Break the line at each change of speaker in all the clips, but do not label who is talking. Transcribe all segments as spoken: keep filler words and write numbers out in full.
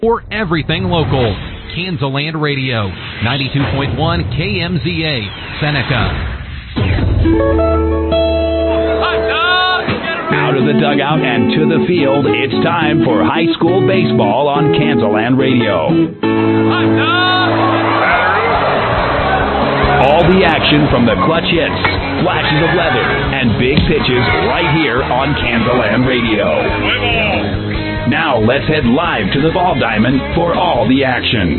For everything local, Kansaland Radio, ninety-two point one K M Z A, Seneca.
Out of the dugout and to the field, it's time for high school baseball on Kansaland Radio. All the action from the clutch hits, flashes of leather, and big pitches right here on Kansaland Radio. Now let's head live to the ball diamond for all the action.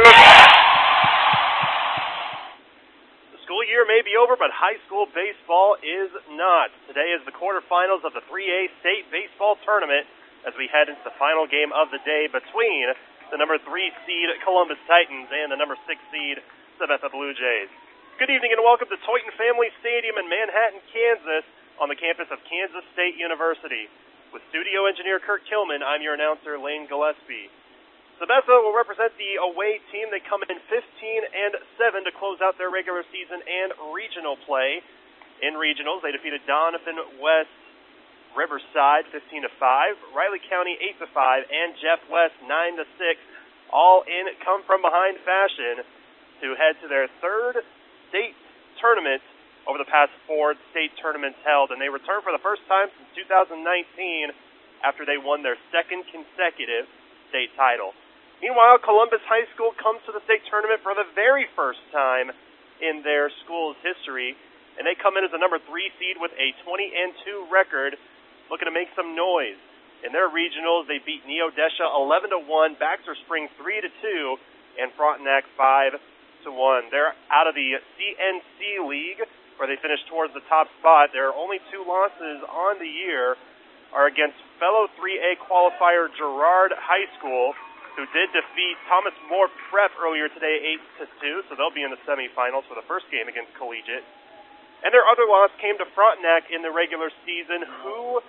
The school year may be over, but high school baseball is not. Today is the quarterfinals of the three A state baseball tournament as we head into the final game of the day between the number three seed Columbus Titans and the number six seed Sabetha Blue Jays. Good evening and welcome to Toyton Family Stadium in Manhattan, Kansas, on the campus of Kansas State University. With studio engineer Kurt Kilman, I'm your announcer, Lane Gillespie. Sabetha will represent the away team. They come in fifteen and seven to close out their regular season and regional play. In regionals, they defeated Donovan West Riverside fifteen to five, Riley County eight to five, and Jeff West nine to six, all in come-from-behind fashion to head to their third state tournament over the past four state tournaments held, and they return for the first time since two thousand nineteen after they won their second consecutive state title. Meanwhile, Columbus High School comes to the state tournament for the very first time in their school's history, and they come in as the number three seed with a twenty and two record, looking to make some noise. In their regionals, they beat Neodesha eleven to one, Baxter Springs three to two, and Frontenac five to one. They're out of the C N C League, where they finished towards the top spot. Their only two losses on the year are against fellow three A qualifier Girard High School, who did defeat Thomas More Prep earlier today eight to two, so they'll be in the semifinals for the first game against Collegiate. And their other loss came to Frontenac in the regular season, who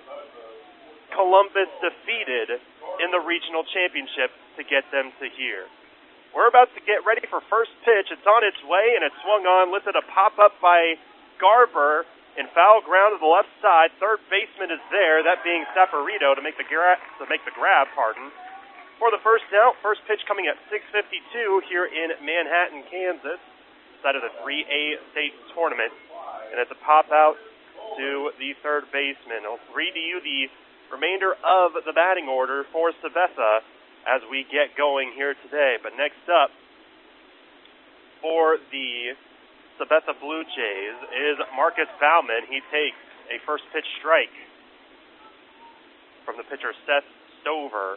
Columbus defeated in the regional championship to get them to here. We're about to get ready for first pitch. It's on its way, and it's swung on, lifted a pop-up by Garber in foul ground to the left side. Third baseman is there, that being Saporito to make the gra- to make the grab, pardon. For the first out, first pitch coming at six fifty-two here in Manhattan, Kansas, side of the three A state tournament. And it's a pop out to the third baseman. I'll read to you the remainder of the batting order for Sabetha as we get going here today. But next up for the Sabetha Blue Jays is Marcus Bauman. He takes a first pitch strike from the pitcher Seth Stover.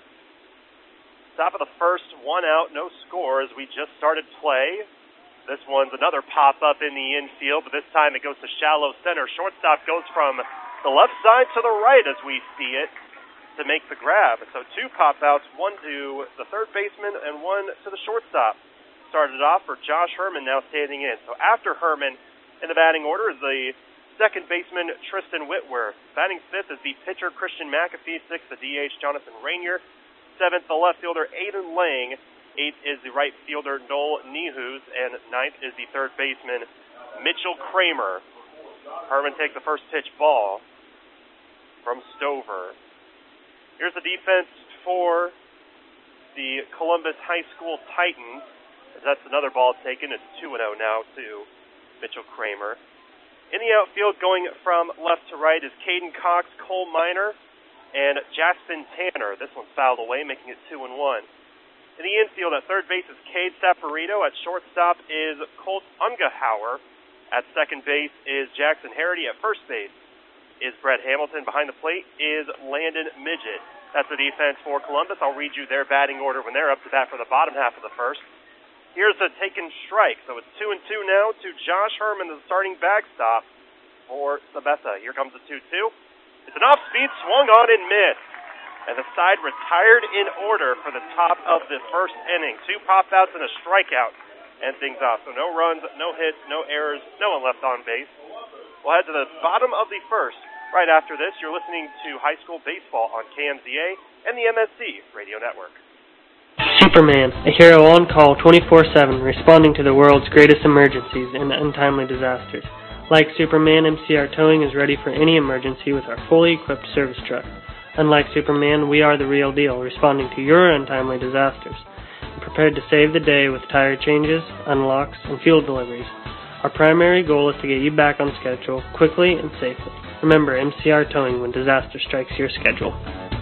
Top of the first, one out, no score as we just started play. This one's another pop-up in the infield, but this time it goes to shallow center. Shortstop goes from the left side to the right as we see it to make the grab. So two pop-outs, one to the third baseman and one to the shortstop. Started off for Josh Herman, now standing in. So after Herman in the batting order is the second baseman Tristan Whitworth. Batting fifth is the pitcher Christian McAfee. Sixth, the D H Jonathan Rainier. Seventh, the left fielder Aiden Lang. Eighth is the right fielder Noel Nehus. And ninth is the third baseman Mitchell Kramer. Herman takes the first pitch ball from Stover. Here's the defense for the Columbus High School Titans. That's another ball taken. It's two and oh now to Mitchell Kramer. In the outfield, going from left to right, is Caden Cox, Cole Miner, and Jaspin Tanner. This one's fouled away, making it two and one. In the infield, at third base is Cade Saporito. At shortstop is Colt Ungehauer. At second base is Jackson Harity. At first base is Brett Hamilton. Behind the plate is Landon Midget. That's the defense for Columbus. I'll read you their batting order when they're up to bat for the bottom half of the first. Here's a taken strike. So it's two and two now to Josh Herman, the starting backstop for Sabetha. Here comes the two two. It's an off-speed, swung on and missed. And the side retired in order for the top of the first inning. Two pop-outs and a strikeout end things off. So no runs, no hits, no errors, no one left on base. We'll head to the bottom of the first. Right after this, you're listening to high school baseball on K M Z A and the M S C Radio Network.
Superman, a hero on call twenty-four seven, responding to the world's greatest emergencies and untimely disasters. Like Superman, M C R Towing is ready for any emergency with our fully equipped service truck. Unlike Superman, we are the real deal, responding to your untimely disasters, and prepared to save the day with tire changes, unlocks, and fuel deliveries. Our primary goal is to get you back on schedule quickly and safely. Remember M C R Towing when disaster strikes your schedule.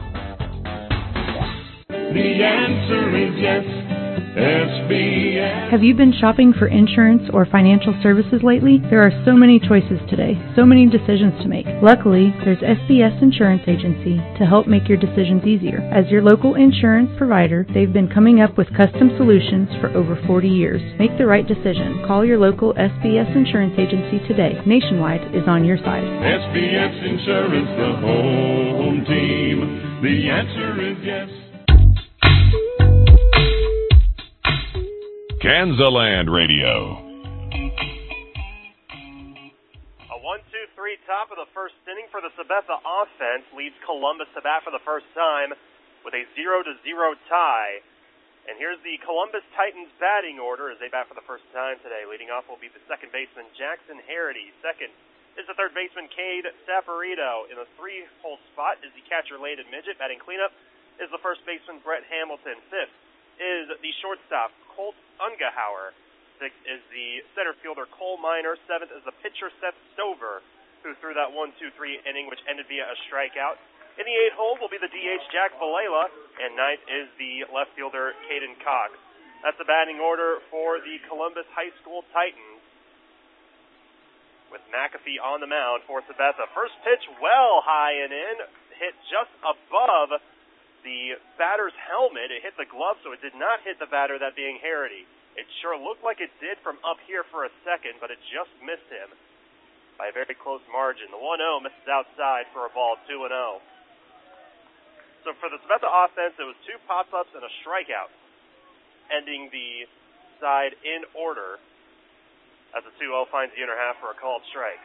The answer is yes. S B S.
Have you been shopping for insurance or financial services lately? There are so many choices today, so many decisions to make. Luckily, there's S B S Insurance Agency to help make your decisions easier. As your local insurance provider, they've been coming up with custom solutions for over forty years. Make the right decision. Call your local S B S Insurance Agency today. Nationwide is on your side.
S B S Insurance, the home team. The answer is yes.
Kansaland Radio.
A one two three top of the first inning for the Sabetha offense leads Columbus to bat for the first time with a zero to zero tie. And here's the Columbus Titans batting order as they bat for the first time today. Leading off will be the second baseman Jackson Harity. Second is the third baseman Cade Saporito. In the three-hole spot is the catcher Layden Midget. Batting cleanup is the first baseman Brett Hamilton. Fifth is the shortstop Colt Ungehauer. Sixth is the center fielder Cole Minor. Seventh is the pitcher Seth Stover, who threw that one two three inning, which ended via a strikeout. In the eighth hole will be the D H Jack Valela, and ninth is the left fielder Caden Cox. That's the batting order for the Columbus High School Titans, with McAfee on the mound for Sabetha. First pitch well high and in, hit just above the batter's helmet. It hit the glove, so it did not hit the batter, that being Harity. It sure looked like it did from up here for a second, but it just missed him by a very close margin. The one oh misses outside for a ball, two and oh. So for the Sabetha offense, it was two pop-ups and a strikeout, ending the side in order as the two oh finds the inner half for a called strike.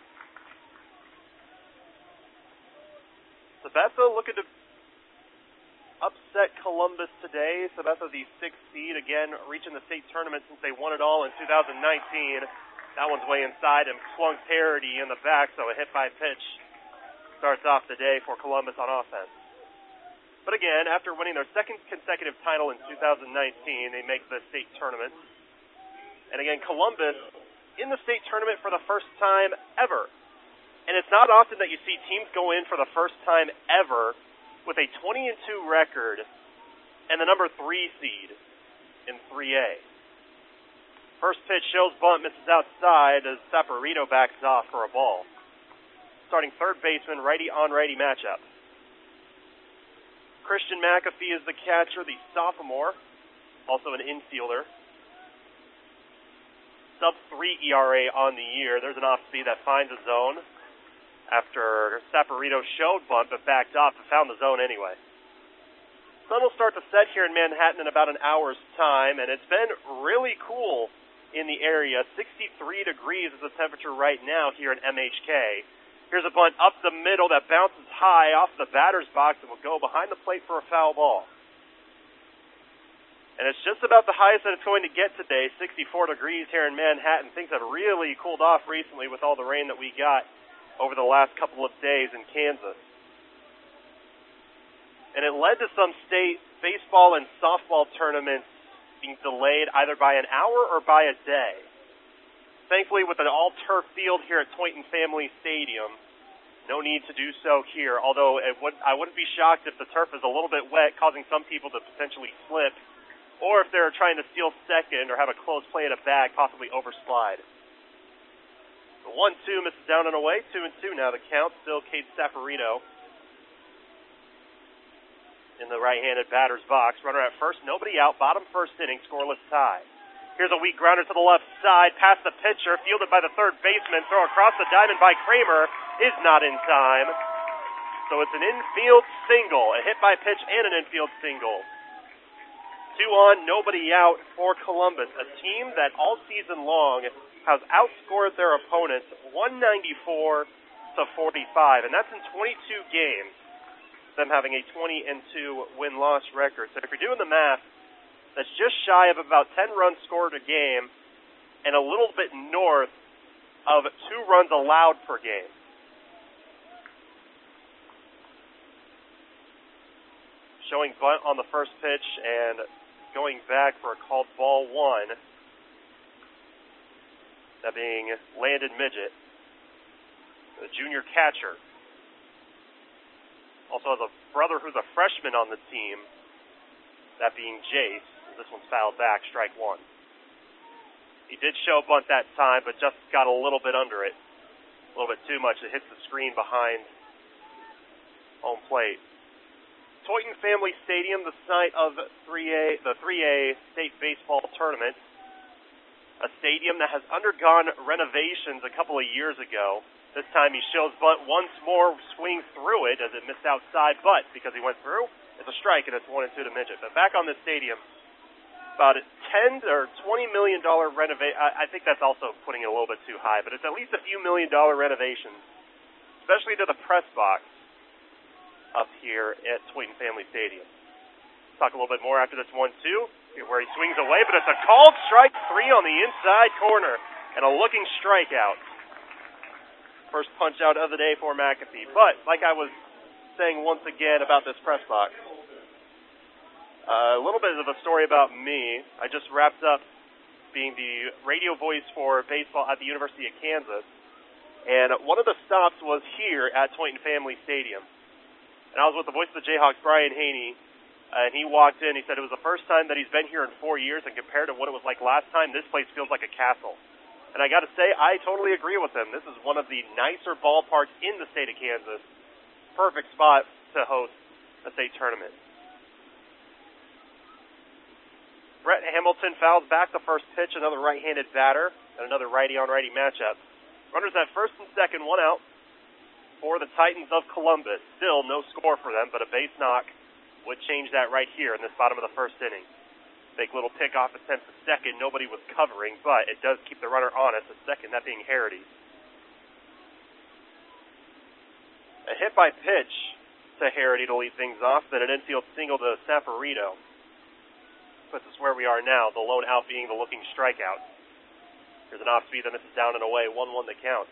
Sabetha looking to upset Columbus today. Sabetha, the sixth seed, again reaching the state tournament since they won it all in two thousand nineteen. That one's way inside and swung Harity in the back, so a hit by pitch starts off the day for Columbus on offense. But again, after winning their second consecutive title in two thousand nineteen, they make the state tournament. And again, Columbus in the state tournament for the first time ever. And it's not often that you see teams go in for the first time ever with a twenty and two record and the number three seed in three A. First pitch shows bunt, misses outside as Saporito backs off for a ball. Starting third baseman, righty-on-righty matchup. Christian McAfee is the catcher, the sophomore, also an infielder. sub three E R A on the year. There's an off-speed that finds a zone after Saporito showed bunt but backed off and found the zone anyway. Sun will start to set here in Manhattan in about an hour's time, and it's been really cool in the area. sixty-three degrees is the temperature right now here in M H K. Here's a bunt up the middle that bounces high off the batter's box and will go behind the plate for a foul ball. And it's just about the highest that it's going to get today, sixty-four degrees here in Manhattan. Things have really cooled off recently with all the rain that we got over the last couple of days in Kansas. And it led to some state baseball and softball tournaments being delayed either by an hour or by a day. Thankfully, with an all-turf field here at Toynton Family Stadium, no need to do so here, although it would, I wouldn't be shocked if the turf is a little bit wet, causing some people to potentially slip, or if they're trying to steal second or have a close play at a bag, possibly overslide. The one two misses down and away, two and two now the count, still Cade Saporito in the right-handed batter's box. Runner at first, nobody out, bottom first inning, scoreless tie. Here's a weak grounder to the left side, past the pitcher, fielded by the third baseman, throw across the diamond by Kramer, is not in time. So it's an infield single, a hit by pitch and an infield single. Two on, nobody out for Columbus, a team that all season long has outscored their opponents one ninety-four to forty-five, and that's in twenty-two games, them having a twenty and two win-loss record. So if you're doing the math, that's just shy of about ten runs scored a game and a little bit north of two runs allowed per game. showing bunt on the first pitch and going back for a called ball one. That being Landon Midget, the junior catcher. Also has a brother who's a freshman on the team, that being Jace. This one's fouled back, strike one. He did show bunt that time, but just got a little bit under it. A little bit too much. It hits the screen behind home plate. Toyton Family Stadium, the site of three A, the three A state baseball tournament. A stadium that has undergone renovations a couple of years ago. This time he shows bunt once more, swings through it as it missed outside, but because he went through, it's a strike and it's one and two to Midget. But back on this stadium, about a ten or twenty million dollar renovation. I, I think that's also putting it a little bit too high, but it's at least a few million dollar renovations, especially to the press box up here at Toyton Family Stadium. Talk a little bit more after this one two, where he swings away, but it's a called strike three on the inside corner and a looking strikeout. First punch out of the day for McAfee. But, like I was saying once again about this press box, uh, a little bit of a story about me. I just wrapped up being the radio voice for baseball at the University of Kansas, and one of the stops was here at Toyton Family Stadium. And I was with the voice of the Jayhawks, Brian Haney, and he walked in. He said it was the first time that he's been here in four years, and compared to what it was like last time, this place feels like a castle. And I got to say, I totally agree with him. This is one of the nicer ballparks in the state of Kansas. Perfect spot to host a state tournament. Brett Hamilton fouls back the first pitch, another right-handed batter, and another righty-on-righty matchup. Runners at first and second, one out for the Titans of Columbus. Still no score for them, but a base knock would change that right here in this bottom of the first inning. Big little pick off attempt at second. Nobody was covering, but it does keep the runner honest at second, that being Harity. A hit by pitch to Harity to lead things off, then an infield single to Saporito. Puts us where we are now, the lone out being the looking strikeout. Here's an off-speed that misses down and away, one one the count.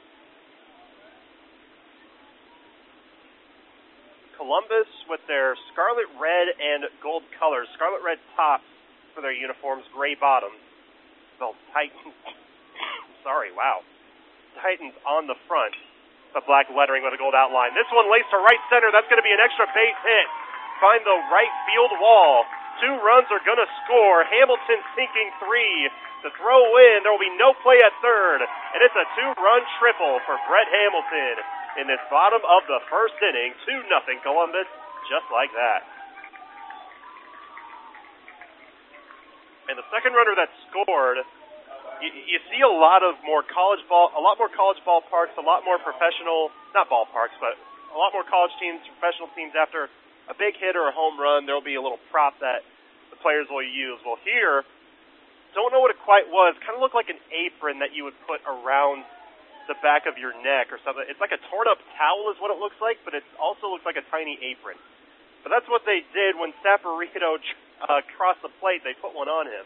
Columbus with their scarlet red and gold colors, scarlet red tops for their uniforms, gray bottoms. Spelled Titans. Sorry, wow. Titans on the front. The black lettering with a gold outline. This one laced to right center. That's going to be an extra base hit. Find the right field wall. Two runs are going to score. Hamilton sinking three to throw in. There will be no play at third. And it's a two-run triple for Brett Hamilton in this bottom of the first inning. two nothing Columbus, just like that. And the second runner that scored, you, you see a lot of more college ball, a lot more college ballparks, a lot more professional, not ballparks, but a lot more college teams, professional teams after a big hit or a home run, there will be a little prop that the players will use. Well, here, don't know what it quite was. Kind of looked like an apron that you would put around the back of your neck or something. It's like a torn up towel is what it looks like, but it also looks like a tiny apron. But that's what they did when Saporito uh, crossed the plate. They put one on him.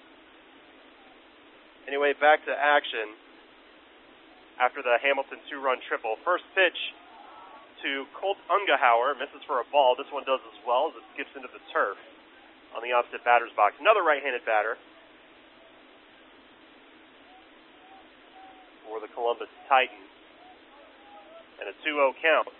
Anyway, back to action after the Hamilton two-run triple. First pitch to Colt Ungehauer, misses for a ball. This one does as well as it skips into the turf on the opposite batter's box. Another right-handed batter for the Columbus Titans. And a two oh count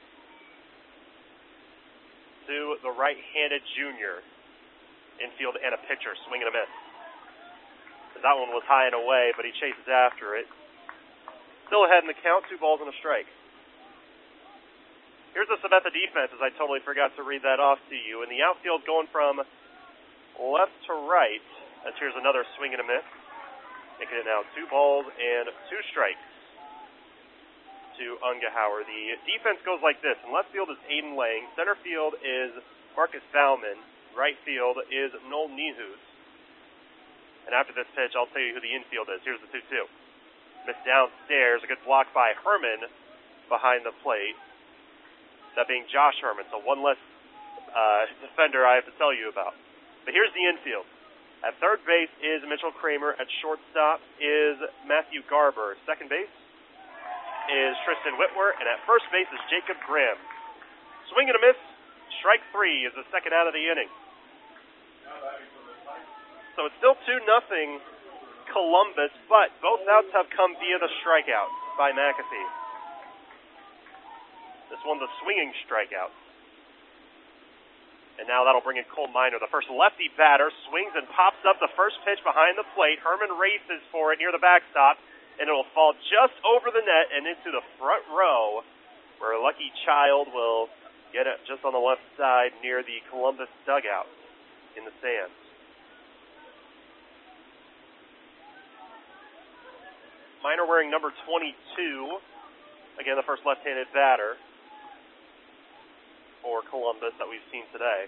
to the right-handed junior. Infield and a pitcher, swing and a miss. That one was high and away, but he chases after it. Still ahead in the count, two balls and a strike. Here's the Sabetha defense, as I totally forgot to read that off to you. In the outfield, going from left to right, as here's another swing and a miss. Making it now two balls and two strikes to Ungehauer. The defense goes like this. In left field is Aiden Lang. Center field is Marcus Bauman. Right field is Noel Nihus. And after this pitch, I'll tell you who the infield is. Here's the two two. Missed downstairs. A good block by Herman behind the plate. That being Josh Herman. So one less uh, defender I have to tell you about. But here's the infield. At third base is Mitchell Kramer. At shortstop is Matthew Garber. Second base is Tristan Whitwer. And at first base is Jacob Grimm. Swing and a miss. Strike three is the second out of the inning. So it's still two nothing Columbus, but both outs have come via the strikeout by McAfee. This one's a swinging strikeout. And now that'll bring in Cole Minor. The first lefty batter swings and pops up the first pitch behind the plate. Herman races for it near the backstop, and it'll fall just over the net and into the front row, where Lucky Child will get it just on the left side near the Columbus dugout in the stands. Minor wearing number twenty-two. Again, the first left-handed batter for Columbus that we've seen today.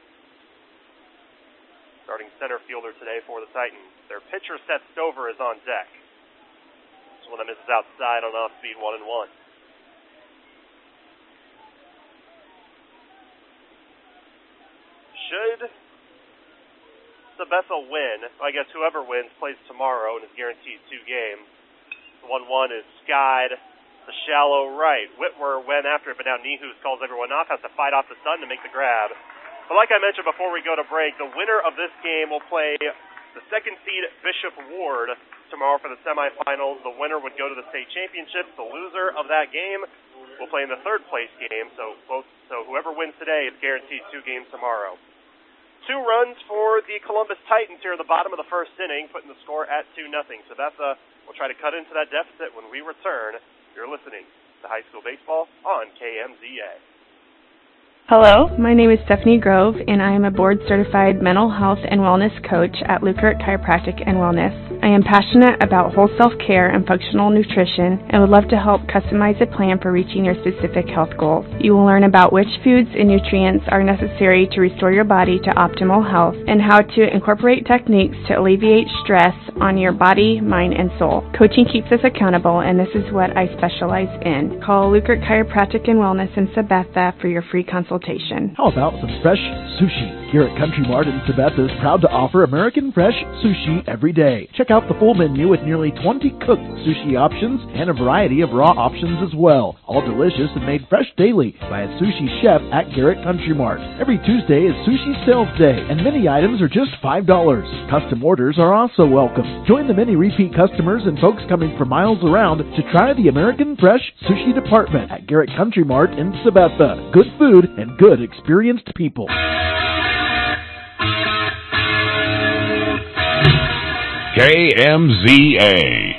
Starting center fielder today for the Titans. Their pitcher, Seth Stover, is on deck. This one that misses outside on off-speed, one and one. Should Sabetha win, I guess whoever wins plays tomorrow and is guaranteed two games. The one one is skied the shallow right. Whitwer went after it, but now Nehus calls everyone off, has to fight off the sun to make the grab. But like I mentioned before we go to break, the winner of this game will play the second seed Bishop Ward tomorrow for the semifinals. The winner would go to the state championship. The loser of that game will play in the third place game. So both, so whoever wins today is guaranteed two games tomorrow. Two runs for the Columbus Titans here in the bottom of the first inning, putting the score at two nothing. So that's a, we'll try to cut into that deficit when we return. You're listening to High School Baseball on K M Z A.
Hello, my name is Stephanie Grove, and I am a board-certified mental health and wellness coach at Lukert Chiropractic and Wellness. I am passionate about whole self-care and functional nutrition and would love to help customize a plan for reaching your specific health goals. You will learn about which foods and nutrients are necessary to restore your body to optimal health and how to incorporate techniques to alleviate stress on your body, mind, and soul. Coaching keeps us accountable, and this is what I specialize in. Call Lukert Chiropractic and Wellness in Sabetha for your free consultation.
How about some fresh sushi? Here at Country Mart in Sabetha is proud to offer American fresh sushi every day. Check out the full menu with nearly twenty cooked sushi options and a variety of raw options as well. All delicious and made fresh daily by a sushi chef at Garrett Country Mart. Every Tuesday is Sushi Sales Day, and many items are just five dollars. Custom orders are also welcome. Join the many repeat customers and folks coming from miles around to try the American Fresh Sushi Department at Garrett Country Mart in Sabetha. Good food and good experienced people.
K M Z A.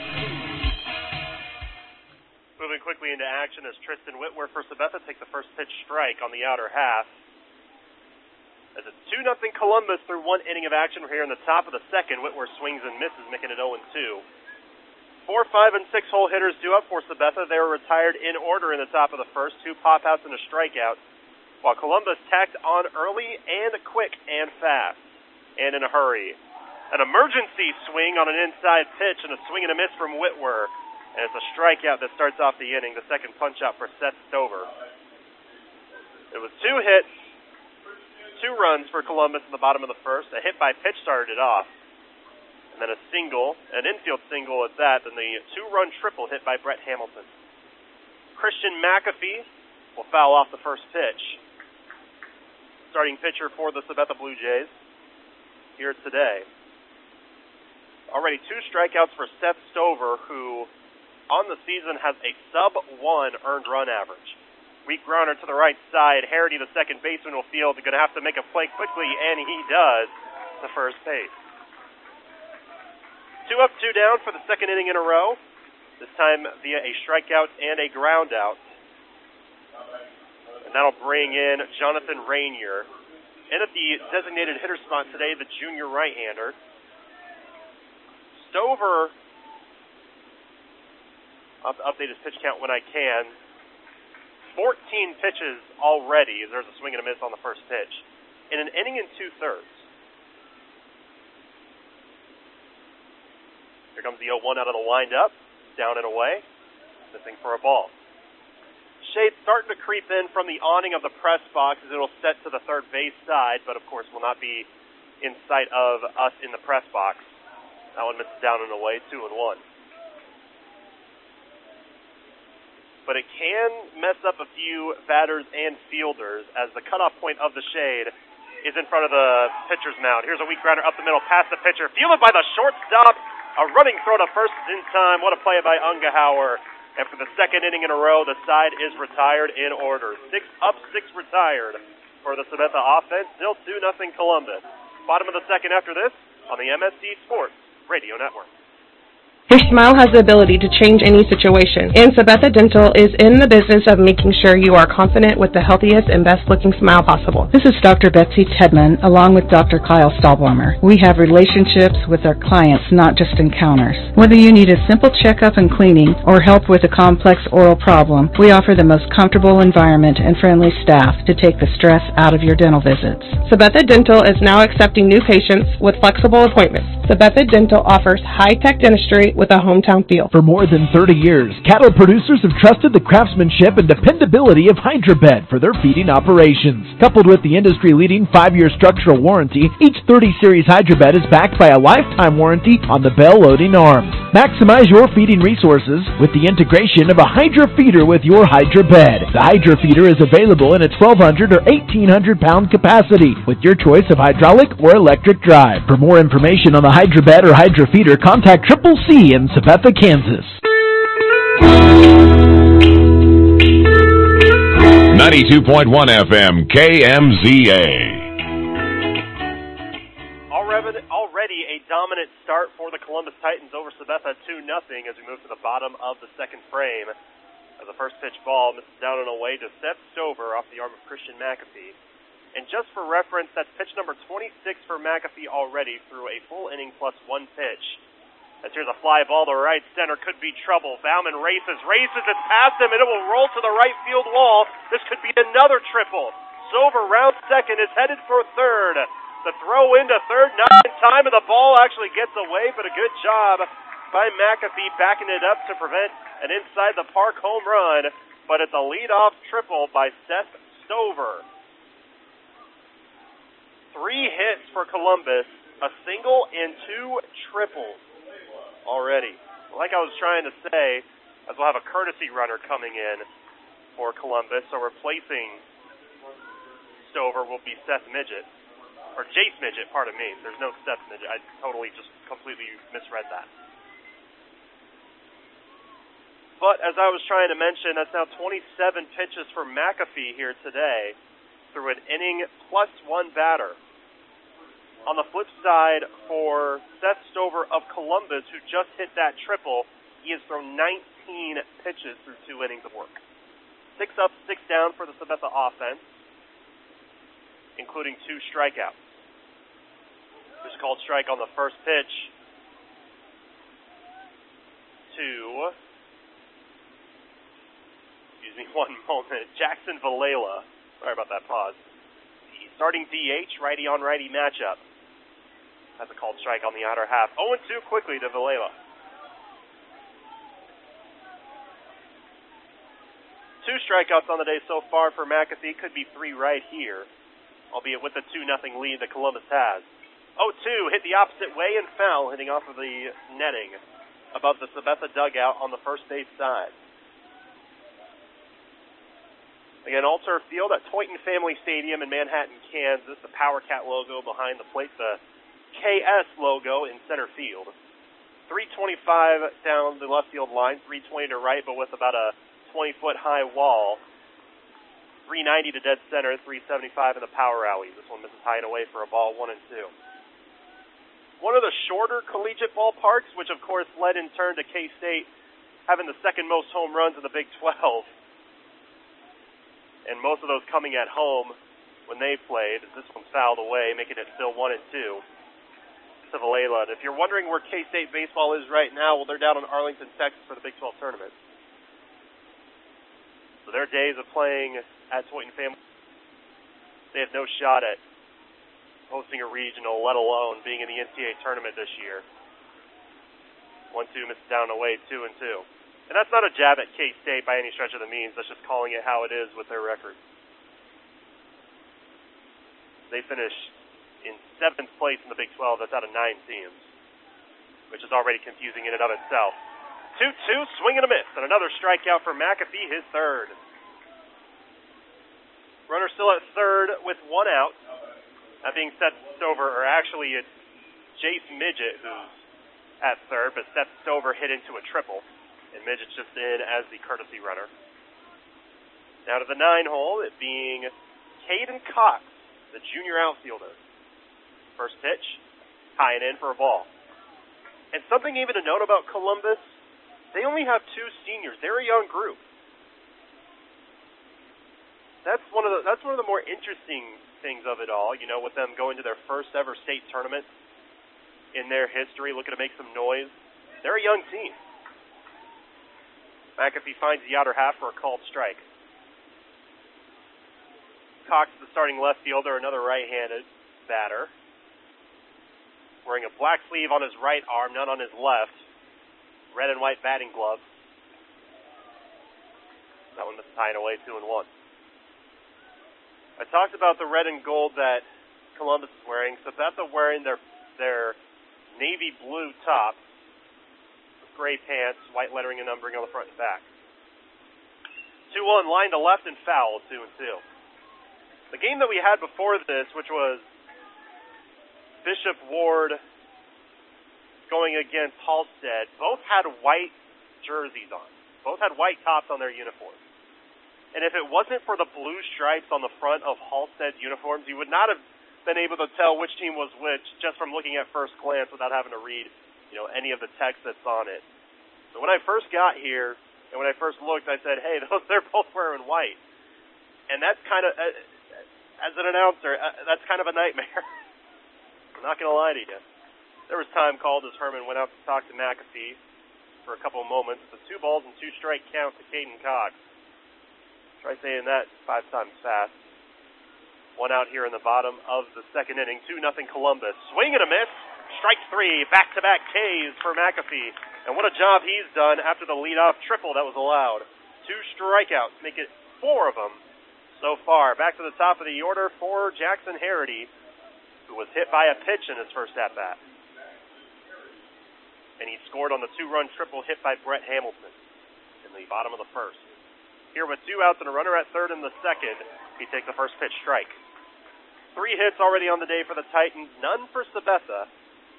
Moving quickly into action as Tristan Whitwer for Sabetha takes the first pitch strike on the outer half. As it's two nothing Columbus through one inning of action here in the top of the second. Whitwer swings and misses, making it oh and two. Four, five, and six hole hitters due up for Sabetha. They were retired in order in the top of the first. Two pop-outs and a strikeout, while Columbus tacked on early and quick and fast and in a hurry. An emergency swing on an inside pitch and a swing and a miss from Whitwer. And it's a strikeout that starts off the inning, the second punch-out for Seth Stover. It was two hits, two runs for Columbus in the bottom of the first. A hit by pitch started it off. And then a single, an infield single at that, and the two-run triple hit by Brett Hamilton. Christian McAfee will foul off the first pitch. Starting pitcher for the Sabetha Blue Jays here today. Already two strikeouts for Seth Stover, who on the season has a sub one earned run average. Weak grounder to the right side. Harity, the second baseman, will field. Going to have to make a play quickly, and he does to first base. Two up, two down for the second inning in a row. This time via a strikeout and a ground out. And that'll bring in Jonathan Rainier. In at the designated hitter spot today, the junior right-hander. Stover, I'll have to update his pitch count when I can. fourteen pitches already, as there's a swing and a miss on the first pitch. In an inning and two-thirds. Here comes the oh one out of the windup. Down and away. Missing for a ball. Shade starting to creep in from the awning of the press box as it'll set to the third base side, but of course will not be in sight of us in the press box. That one misses down and away, two and one. but it can mess up a few batters and fielders as the cutoff point of the shade is in front of the pitcher's mound. Here's a weak grounder up the middle, past the pitcher, fielded by the shortstop. A running throw to first is in time. What a play by Ungehauer. And for the second inning in a row, the side is retired in order. Six up, six retired for the Sabetha offense. Still two nothing Columbus. Bottom of the second after this on the M S D Sports Radio Network.
Your smile has the ability to change any situation, and Sabetha Dental is in the business of making sure you are confident with the healthiest and best-looking smile possible.
This is Doctor Betsy Tedman, along with Doctor Kyle Stahlbaumer. We have relationships with our clients, not just encounters. Whether you need a simple checkup and cleaning or help with a complex oral problem, we offer the most comfortable environment and friendly staff to take the stress out of your dental visits.
Sabetha Dental is now accepting new patients with flexible appointments. Sabetha Dental offers high-tech dentistry with a hometown feel.
For more than thirty years, cattle producers have trusted the craftsmanship and dependability of Hydrobed for their feeding operations. Coupled with the industry-leading five-year structural warranty, each thirty series Hydrobed is backed by a lifetime warranty on the bell loading arms. Maximize your feeding resources with the integration of a Hydra feeder with your Hydrobed. The Hydra feeder is available in a twelve hundred or eighteen hundred pound capacity with your choice of hydraulic or electric drive. For more information on the Hydrobed or Hydra feeder, contact Triple C in Sabetha, Kansas.
ninety-two point one F M K M Z A.
Already a dominant start for the Columbus Titans over Sabetha, two nothing as we move to the bottom of the second frame. As the first pitch ball misses down and away to Seth Stover off the arm of Christian McAfee. And just for reference, that's pitch number twenty-six for McAfee already through a full inning plus one pitch. As here's a fly ball to right center, could be trouble. Bauman races, races it past him, and it will roll to the right field wall. This could be another triple. Stover round second, is headed for third. The throw into third, not in time, and the ball actually gets away, but a good job by McAfee backing it up to prevent an inside the park home run. But it's a leadoff triple by Seth Stover. Three hits for Columbus, a single and two triples already. Like I was trying to say, as we'll have a courtesy runner coming in for Columbus, so replacing Stover will be Seth Midget, or Jace Midget, pardon me. There's no Seth Midget. I totally just completely misread that. But as I was trying to mention, that's now twenty-seven pitches for McAfee here today through an inning plus one batter. On the flip side, for Seth Stover of Columbus, who just hit that triple, he has thrown nineteen pitches through two innings of work. Six up, six down for the Sabetha offense, including two strikeouts. There's a called strike on the first pitch to, excuse me one moment, Jackson Valela. Sorry about that pause. The starting D H, righty-on-righty matchup. Has a called strike on the outer half. oh and two quickly to Valela. Two strikeouts on the day so far for McAfee. Could be three right here, albeit with the two nothing lead that Columbus has. oh two hit the opposite way and foul, hitting off of the netting above the Sabetha dugout on the first base side. Again, all-turf field at Toyton Family Stadium in Manhattan, Kansas. The Power Cat logo behind the plate. The K S logo in center field. three twenty-five down the left field line, three twenty to right, but with about a twenty-foot high wall. three ninety to dead center, three seventy-five in the power alley. This one misses high and away for a ball, one and two. One of the shorter collegiate ballparks, which of course led in turn to K-State having the second most home runs in the Big twelve. And most of those coming at home when they played. This one fouled away, making it still one and two. To Valela. And if you're wondering where K-State baseball is right now, well, they're down in Arlington, Texas for the Big twelve tournament. So their days of playing at Toyton Family, they have no shot at hosting a regional, let alone being in the N C double A tournament this year. one two misses down and away, two and two. And that's not a jab at K-State by any stretch of the means. That's just calling it how it is with their record. They finished in seventh place in the Big twelve. That's out of nine teams, which is already confusing in and of itself. two two, swing and a miss, and another strikeout for McAfee, his third. Runner still at third with one out. That being Seth Stover, or actually it's Jace Midget who's at third, but Seth Stover hit into a triple, and Midget's just in as the courtesy runner. Now to the nine hole, it being Caden Cox, the junior outfielder. First pitch, high and in for a ball. And something even to note about Columbus, they only have two seniors. They're a young group. That's one of the that's one of the more interesting things of it all, you know, with them going to their first ever state tournament in their history, looking to make some noise. They're a young team. McAfee finds the outer half for a called strike. Cox, the starting left fielder, another right-handed batter. Wearing a black sleeve on his right arm, none on his left. Red and white batting glove. That one was tying away two and one. I talked about the red and gold that Columbus is wearing. Sabetha wearing their their navy blue top, gray pants, white lettering and numbering on the front and back. two one, line to left and foul, two and two. The game that we had before this, which was Bishop Ward going against Halstead, both had white jerseys on. Both had white tops on their uniforms. And if it wasn't for the blue stripes on the front of Halstead's uniforms, you would not have been able to tell which team was which just from looking at first glance without having to read, you know, any of the text that's on it. So when I first got here and when I first looked, I said, hey, those they're both wearing white. And that's kind of, uh, as an announcer, uh, that's kind of a nightmare. I'm not going to lie to you. There was time called as Herman went out to talk to McAfee for a couple of moments. The two balls and two strike count to Caden Cox. Try saying that five times fast. One out here in the bottom of the second inning. two nothing Columbus. Swing and a miss. Strike three. Back-to-back Ks for McAfee. And what a job he's done after the leadoff triple that was allowed. Two strikeouts. Make it four of them so far. Back to the top of the order for Jackson Harity, who was hit by a pitch in his first at-bat. And he scored on the two-run triple hit by Brett Hamilton in the bottom of the first. Here with two outs and a runner at third in the second, he takes the first pitch strike. Three hits already on the day for the Titans, none for Sabetha.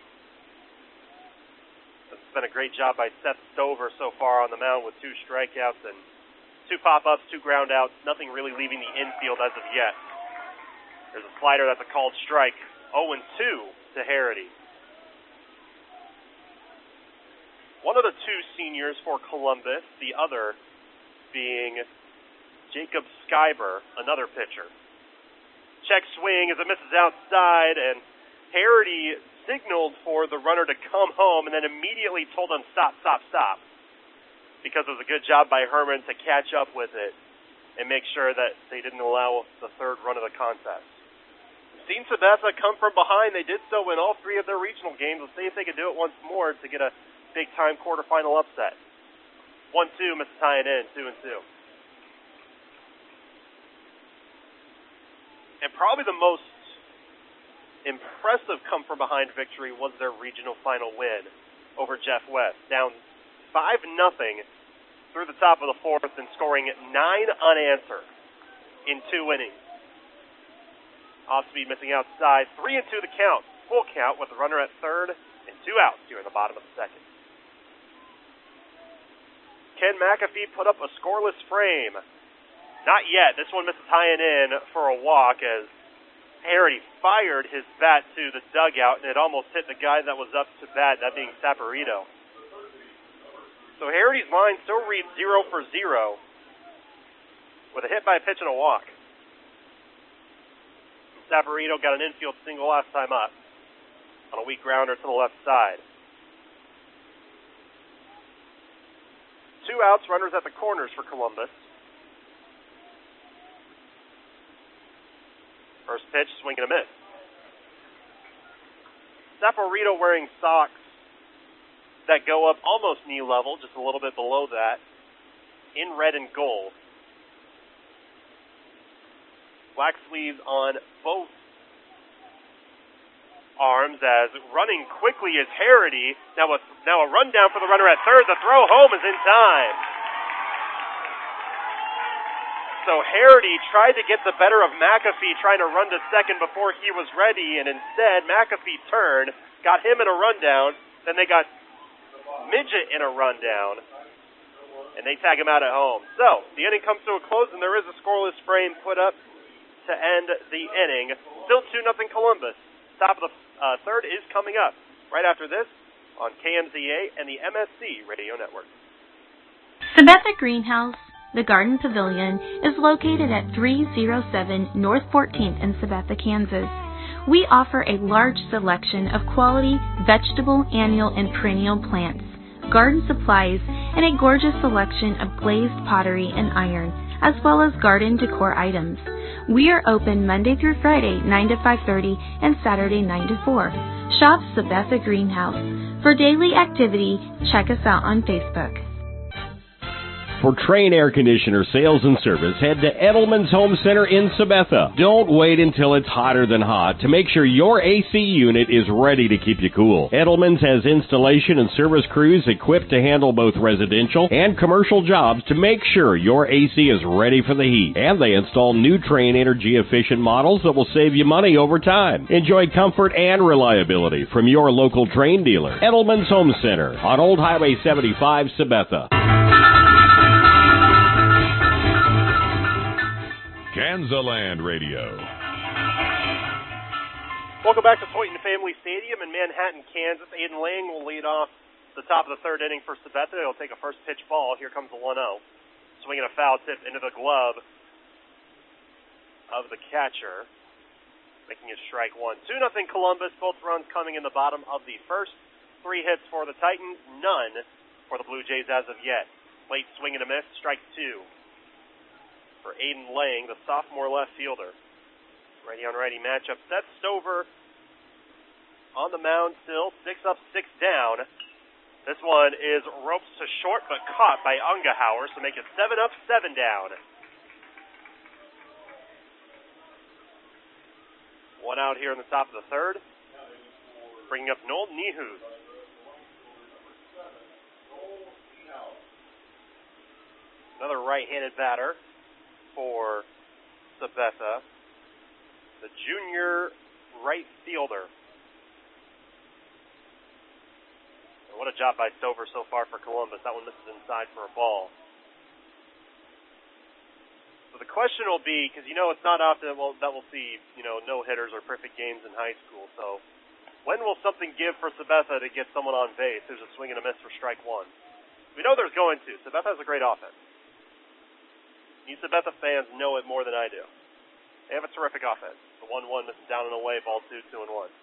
It's been a great job by Seth Stover so far on the mound with two strikeouts and two pop-ups, two ground outs, nothing really leaving the infield as of yet. There's a slider that's a called strike, oh and two to Harity. One of the two seniors for Columbus, the other being Jacob Skyber, another pitcher. Check swing as it misses outside, and Harity signaled for the runner to come home and then immediately told him stop, stop, stop, because it was a good job by Herman to catch up with it and make sure that they didn't allow the third run of the contest. We've seen Sabetha come from behind. They did so in all three of their regional games. Let's see if they can do it once more to get a big-time quarterfinal upset. one two, misses tying in, two and two. And probably the most impressive come-from-behind victory was their regional final win over Jeff West, down five nothing through the top of the fourth and scoring nine unanswered in two innings. Off-speed missing outside, three and two the count, full count with the runner at third and two outs here in the bottom of the second. Can McAfee put up a scoreless frame? Not yet. This one misses high and in for a walk as Harity fired his bat to the dugout, and it almost hit the guy that was up to bat, that being Saporito. So Harity's line still reads zero for zero with a hit by a pitch and a walk. Saporito got an infield single last time up on a weak grounder to the left side. Two outs, runners at the corners for Columbus. First pitch, swing and a miss. Saporito wearing socks that go up almost knee level, just a little bit below that, in red and gold. Black sleeves on both arms as running quickly is Harity. Now a, now a rundown for the runner at third. The throw home is in time. So Harity tried to get the better of McAfee, trying to run to second before he was ready, and instead McAfee turned, got him in a rundown, then they got Midget in a rundown, and they tag him out at home. So the inning comes to a close, and there is a scoreless frame put up to end the inning. Still two nothing Columbus. Top of the uh, third is coming up right after this on K M Z A and the M S C Radio Network.
Sabetha Greenhouse, the Garden Pavilion, is located at three oh seven North fourteenth in Sabetha, Kansas. We offer a large selection of quality vegetable, annual, and perennial plants, garden supplies, and a gorgeous selection of glazed pottery and iron, as well as garden decor items. We are open Monday through Friday, nine to five thirty, and Saturday, nine to four. Shop Sabetha Greenhouse. For daily activity, check us out on Facebook.
For Trane Air Conditioner sales and service, head to Edelman's Home Center in Sabetha. Don't wait until it's hotter than hot to make sure your A C unit is ready to keep you cool. Edelman's has installation and service crews equipped to handle both residential and commercial jobs to make sure your A C is ready for the heat. And they install new Trane energy-efficient models that will save you money over time. Enjoy comfort and reliability from your local Trane dealer. Edelman's Home Center on Old Highway seventy-five, Sabetha.
Kansaland Radio.
Welcome back to Toyton Family Stadium in Manhattan, Kansas. Aiden Lang will lead off the top of the third inning for Sabetha. He'll take a first pitch ball. Here comes the one oh. Swinging a foul tip into the glove of the catcher, making it strike one. two nothing Columbus. Both runs coming in the bottom of the first. Three hits for the Titans, none for the Blue Jays as of yet. Late swing and a miss, strike two for Aiden Lang, the sophomore left fielder. Righty-on-righty matchup. Seth Stover on the mound still, six up, six down. This one is ropes to short, but caught by Ungehauer, so make it seven up, seven down. One out here in the top of the third. Bringing up Noel Nihus. Another right-handed batter for Sabetha, the junior right fielder. And what a job by Stover so far for Columbus. That one misses inside for a ball. So the question will be, because you know it's not often well, that we'll see, you know, no-hitters or perfect games in high school. So when will something give for Sabetha to get someone on base? There's a swing and a miss for strike one. We know there's going to. Sabetha has a great offense. You Sabetha fans know it more than I do. They have a terrific offense. The one one misses down and away, ball two, two and one.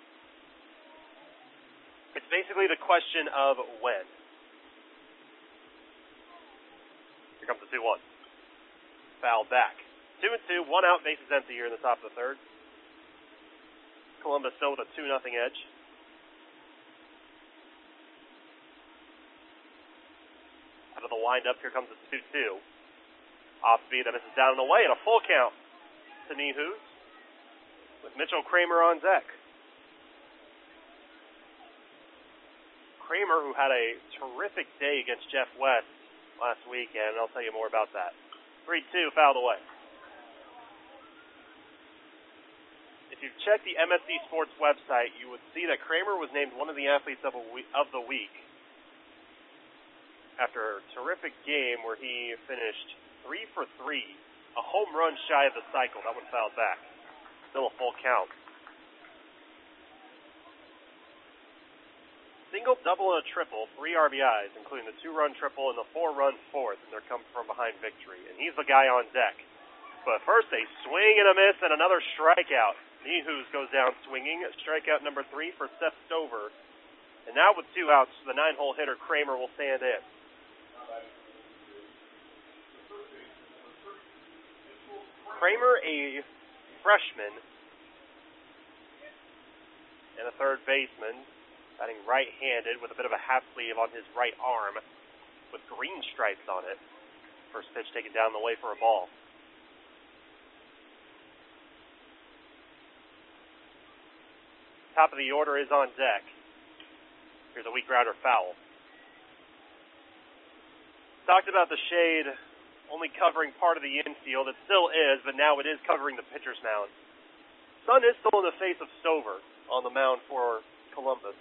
It's basically the question of when. Here comes the two one. Foul back. Two and two, one out, bases empty here in the top of the third. Columbus still with a two nothing edge. Out of the windup, here comes the two two. Off speed, that misses down and away, and a full count to Nihus with Mitchell Kramer on deck. Kramer, who had a terrific day against Jeff West last weekend, and I'll tell you more about that. three two, fouled away. If you check the M S C Sports website, you would see that Kramer was named one of the athletes of, a week, of the week after a terrific game where he finished three for three, a home run shy of the cycle. That one fouled back. Still a full count. Single, double, and a triple, three R B Is, including the two-run triple and the four-run fourth, and they're coming from behind victory. And he's the guy on deck. But first, a swing and a miss and another strikeout. Nihus goes down swinging. Strikeout number three for Seth Stover. And now with two outs, the nine-hole hitter Kramer will stand in. Kramer, a freshman, and a third baseman, batting right-handed with a bit of a half sleeve on his right arm with green stripes on it. First pitch taken down the way for a ball. top of the order is on deck. Here's a weak grounder foul. Talked about the shade only covering part of the infield. It still is, but now it is covering the pitcher's mound. Sun is still in the face of Stover on the mound for Columbus.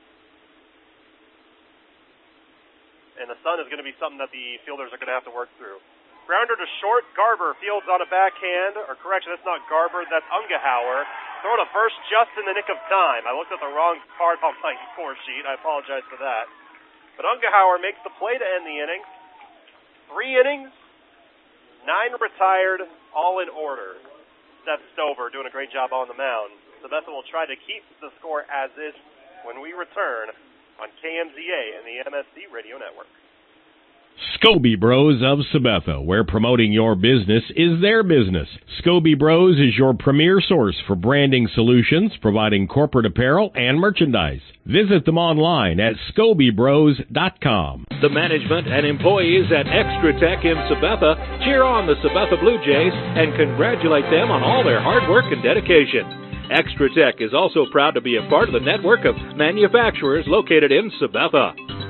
And the sun is going to be something that the fielders are going to have to work through. Grounder to short. Garber fields on a backhand. Or correction, that's not Garber, that's Ungehauer. Throw to first just in the nick of time. I looked at the wrong part on my score sheet. I apologize for that. But Ungehauer makes the play to end the inning. Three innings, nine retired, all in order. Seth Stover doing a great job on the mound. Sabetha will try to keep the score as is when we return on K M Z A and the M S C Radio Network.
Scobie Bros of Sabetha, where promoting your business is their business. Scobie Bros is your premier source for branding solutions, providing corporate apparel and merchandise. Visit them online at scobie bros dot com.
The management and employees at Extra Tech in Sabetha cheer on the Sabetha Blue Jays and congratulate them on all their hard work and dedication. Extra Tech is also proud to be a part of the network of manufacturers located in Sabetha.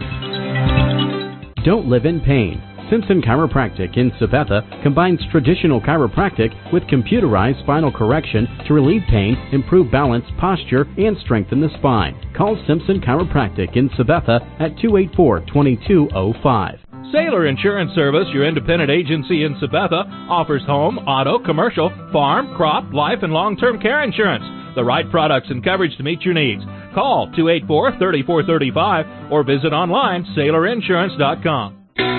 Don't live in pain. Simpson Chiropractic in Sabetha combines traditional chiropractic with computerized spinal correction to relieve pain, improve balance, posture, and strengthen the spine. Call Simpson Chiropractic in Sabetha at two eight four, two two zero five.
Sailor Insurance Service, your independent agency in Sabetha, offers home, auto, commercial, farm, crop, life, and long-term care insurance. The right products and coverage to meet your needs. Call two eight four, three four three five or visit online sailor insurance dot com.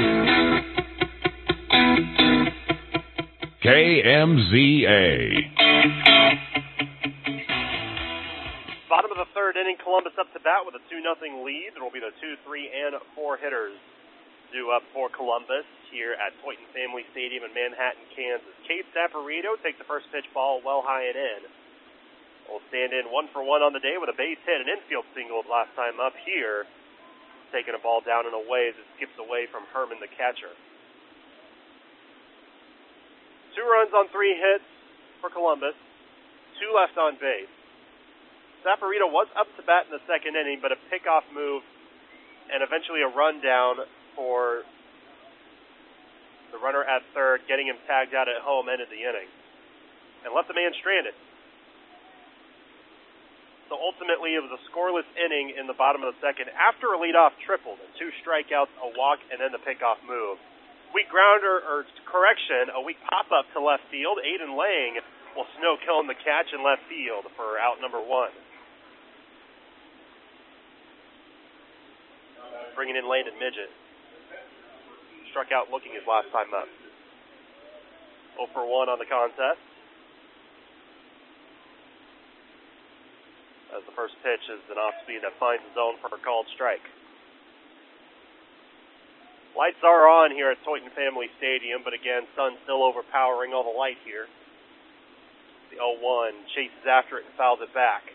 K M Z A.
Bottom of the third inning, Columbus up to bat with a two nothing lead. It will be the two, three, and four hitters due up for Columbus here at Toyton Family Stadium in Manhattan, Kansas. Cade Saporito takes the first pitch ball well high and in. Will stand in one for one on the day with a base hit, an infield single last time up here. Taking a ball down and away as it skips away from Herman, the catcher. Two runs on three hits for Columbus. Two left on base. Saporito was up to bat in the second inning, but a pickoff move and eventually a run down for the runner at third, getting him tagged out at home, ended the inning. And left the man stranded. So ultimately, it was a scoreless inning in the bottom of the second after a leadoff triple, the two strikeouts, a walk, and then the pickoff move. Weak grounder, or correction, a weak pop-up to left field. Aiden Lang will snow kill him the catch in left field for out number one. Bringing in Landon Midget. Struck out looking his last time up. oh for one on the contest. As the first pitch is an off-speed that finds the zone for a called strike. Lights are on here at Toyton Family Stadium, but again, sun still overpowering all the light here. The oh one chases after it and fouls it back.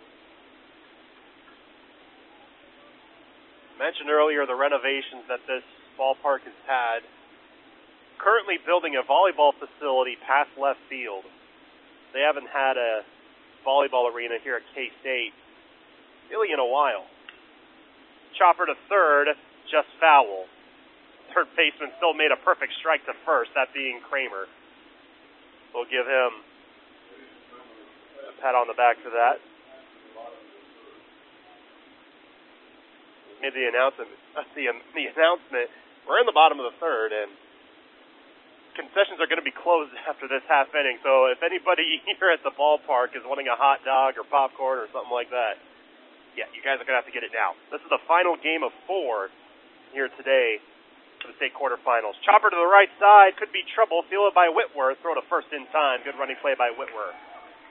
Mentioned earlier the renovations that this ballpark has had. Currently building a volleyball facility past left field. They haven't had a volleyball arena here at K-State really in a while. Chopper to third, just foul. Third baseman still made a perfect strike to first, that being Kramer. We'll give him a pat on the back for that. Made the announcement. The, the announcement. We're in the bottom of the third, and concessions are going to be closed after this half inning, so if anybody here at the ballpark is wanting a hot dog or popcorn or something like that, yeah, you guys are going to have to get it now. This is the final game of four here today for the state quarterfinals. Chopper to the right side, could be trouble, fielded by Whitworth, throw to first in time, good running play by Whitworth.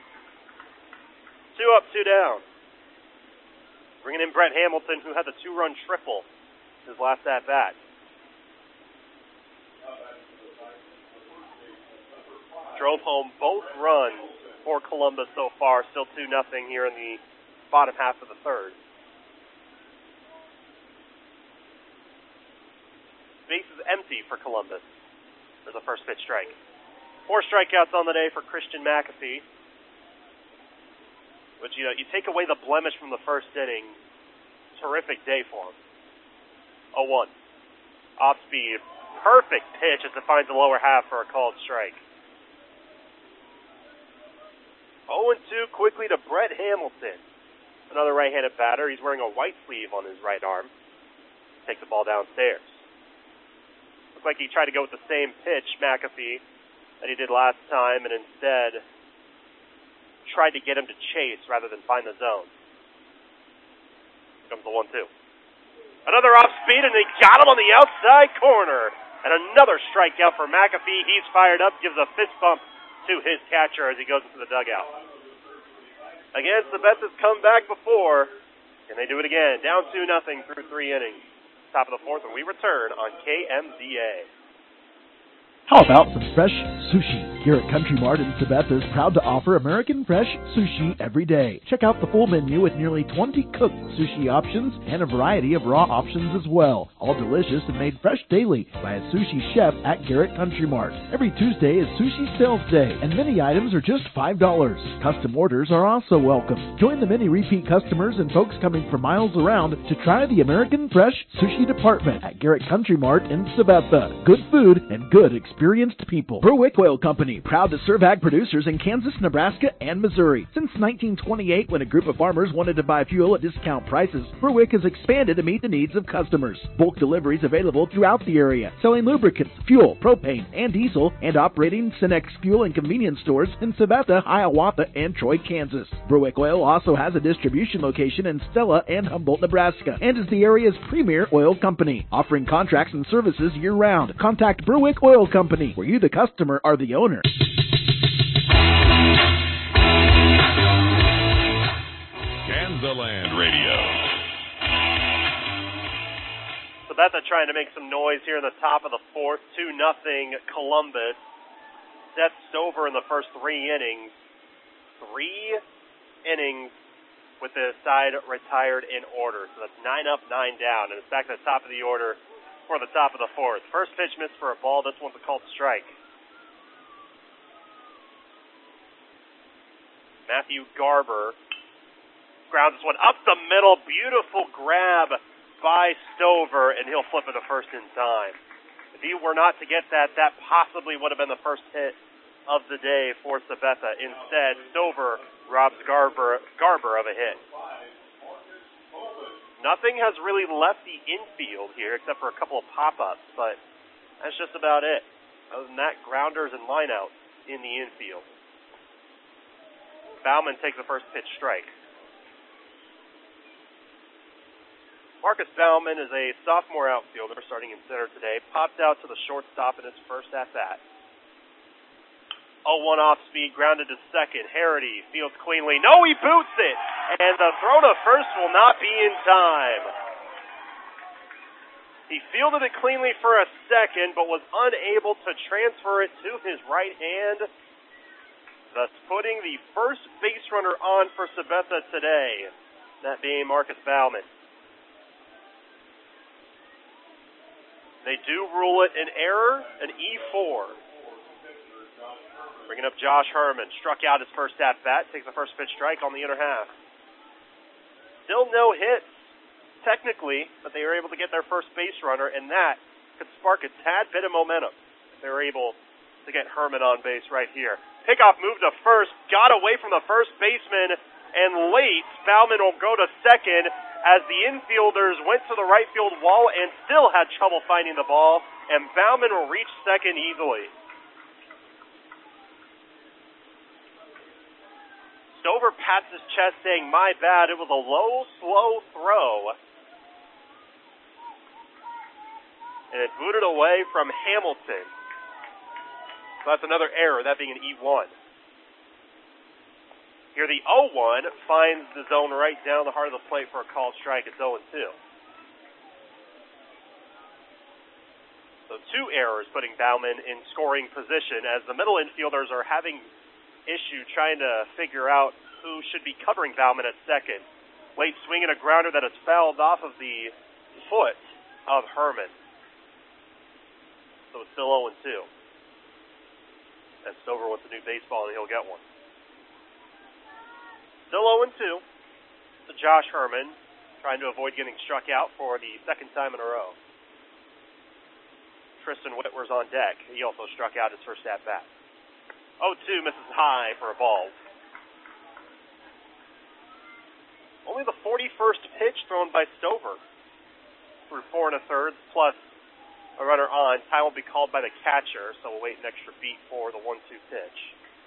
Two up, two down. Bringing in Brett Hamilton, who had the two-run triple his last at-bat. Drove home both runs for Columbus so far, still two nothing here in the bottom half of the third. Base is empty for Columbus. There's a first pitch strike. Four strikeouts on the day for Christian McAfee. But, you know, you take away the blemish from the first inning, terrific day for him. oh one. Off speed. Perfect pitch as it finds the lower half for a called strike. oh and two quickly to Brett Hamilton. Another right-handed batter. He's wearing a white sleeve on his right arm. Takes the ball downstairs. Looks like he tried to go with the same pitch, McAfee, that he did last time, and instead tried to get him to chase rather than find the zone. Here comes the one two. Another off speed, and they got him on the outside corner. And another strikeout for McAfee. He's fired up, gives a fist bump to his catcher as he goes into the dugout. Again, Sabetha's come back before, and they do it again. Down two nothing through three innings. Top of the fourth when we return on K M Z A.
How about some fresh sushi? Garrett Country Mart in Sabetha is proud to offer American fresh sushi every day. Check out the full menu with nearly twenty cooked sushi options and a variety of raw options as well. All delicious and made fresh daily by a sushi chef at Garrett Country Mart. Every Tuesday is Sushi Sales Day, and many items are just five dollars. Custom orders are also welcome. Join the many repeat customers and folks coming from miles around to try the American Fresh Sushi Department at Garrett Country Mart in Sabetha. Good food and good experience. Experienced people. Berwick Oil Company, proud to serve ag producers in Kansas, Nebraska, and Missouri. Since nineteen twenty-eight, when a group of farmers wanted to buy fuel at discount prices, Berwick has expanded to meet the needs of customers. Bulk deliveries available throughout the area, selling lubricants, fuel, propane, and diesel, and operating Cenex fuel and convenience stores in Sabetha, Hiawatha, and Troy, Kansas. Berwick Oil also has a distribution location in Stella and Humboldt, Nebraska, and is the area's premier oil company, offering contracts and services year-round. Contact Berwick Oil Company, where you, the customer, are the owner.
Kansaland Radio.
Sabetha trying to make some noise here in the top of the fourth. two nothing Columbus. Seth Stover in the first three innings. Three innings with the side retired in order. So that's nine up, nine down. And it's back to the top of the order for the top of the fourth. First pitch missed for a ball. This one's a called strike. Matthew Garber grounds this one up the middle. Beautiful grab by Stover, and he'll flip it to first in time. If he were not to get that, that possibly would have been the first hit of the day for Sabetha. Instead, Stover robs Garber, Garber of a hit. Nothing has really left the infield here except for a couple of pop-ups, but that's just about it. Other than that, grounders and lineouts in the infield. Bauman takes the first pitch strike. Marcus Bauman is a sophomore outfielder starting in center today. Popped out to the shortstop in his first at-bat. oh one off speed, grounded to second. Harity fields cleanly. No, he boots it! And the throw to first will not be in time. He fielded it cleanly for a second, but was unable to transfer it to his right hand, thus putting the first base runner on for Sabetha today, that being Marcus Bauman. They do rule it an error, an E four. Bringing up Josh Herman. Struck out his first at-bat. Takes the first pitch strike on the inner half. Still no hits, technically, but they were able to get their first base runner, and that could spark a tad bit of momentum if they were able to get Herman on base right here. Pickoff moved to first. Got away from the first baseman, and late, Bauman will go to second as the infielders went to the right field wall and still had trouble finding the ball, and Bauman will reach second easily. Stover pats his chest saying, my bad, it was a low, slow throw. And it booted away from Hamilton. So that's another error, that being an E one. Here the oh one finds the zone right down the heart of the plate for a called strike. It's oh and two. So two errors putting Bauman in scoring position as the middle infielders are having issue trying to figure out who should be covering Bauman at second. Late swing and a grounder that is fouled off of the foot of Herman. So it's still oh and two. And Stover wants a new baseball and he'll get one. Still oh and two to Josh Herman, trying to avoid getting struck out for the second time in a row. Tristan Whitwer's on deck. He also struck out his first at-bat. oh two misses high for a ball. Only the forty-first pitch thrown by Stover. Through four and a third, plus a runner on. Time will be called by the catcher, so we'll wait an extra beat for the one two pitch.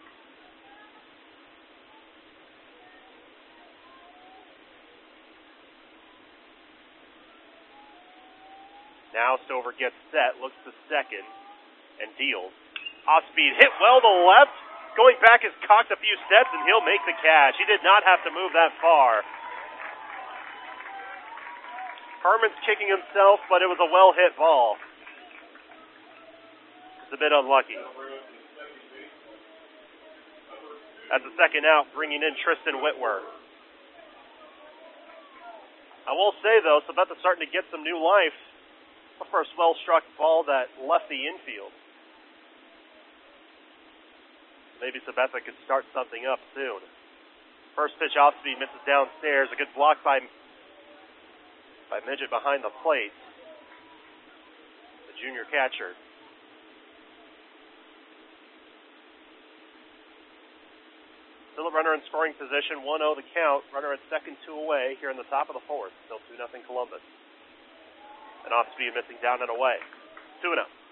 Now Stover gets set, looks to second, and deals. Off-speed hit well to left. Going back is cocked a few steps, and he'll make the catch. He did not have to move that far. Herman's kicking himself, but it was a well-hit ball. It's a bit unlucky. That's the second out, bringing in Tristan Whitwer. I will say, though, Sabetha's starting to get some new life. The first well-struck ball that left the infield. Maybe Sabetha could start something up soon. First pitch off speed misses downstairs. A good block by by Midget behind the plate. The junior catcher. Still a runner in scoring position. one oh the count. Runner at second, two away here in the top of the fourth. Still two nothing Columbus. And off speed missing down and away. two and oh.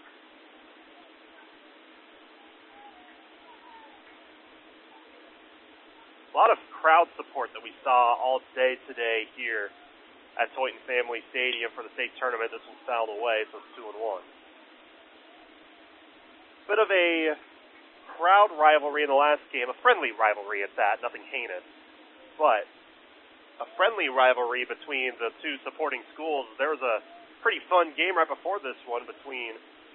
A lot of crowd support that we saw all day today here at Toyton Family Stadium for the state tournament. This one's fouled away, so it's two and one. Bit of a crowd rivalry in the last game. A friendly rivalry at that, nothing heinous. But a friendly rivalry between the two supporting schools. There was a pretty fun game right before this one between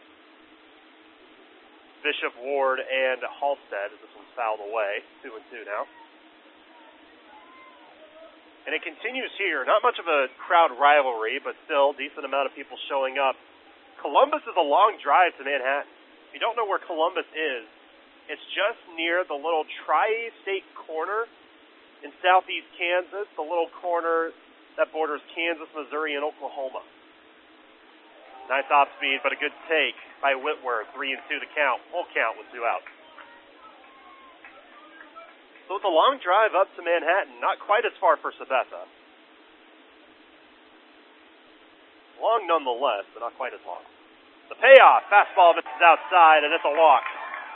Bishop Ward and Halstead. This one's fouled away, two and two now. And it continues here. Not much of a crowd rivalry, but still decent amount of people showing up. Columbus is a long drive to Manhattan. If you don't know where Columbus is, it's just near the little tri-state corner in southeast Kansas, the little corner that borders Kansas, Missouri, and Oklahoma. Nice off speed, but a good take by Whitwer. Three and two to count. Full count with two outs. So it's a long drive up to Manhattan. Not quite as far for Sabetha. Long nonetheless, but not quite as long. The payoff. Fastball misses outside, and it's a walk.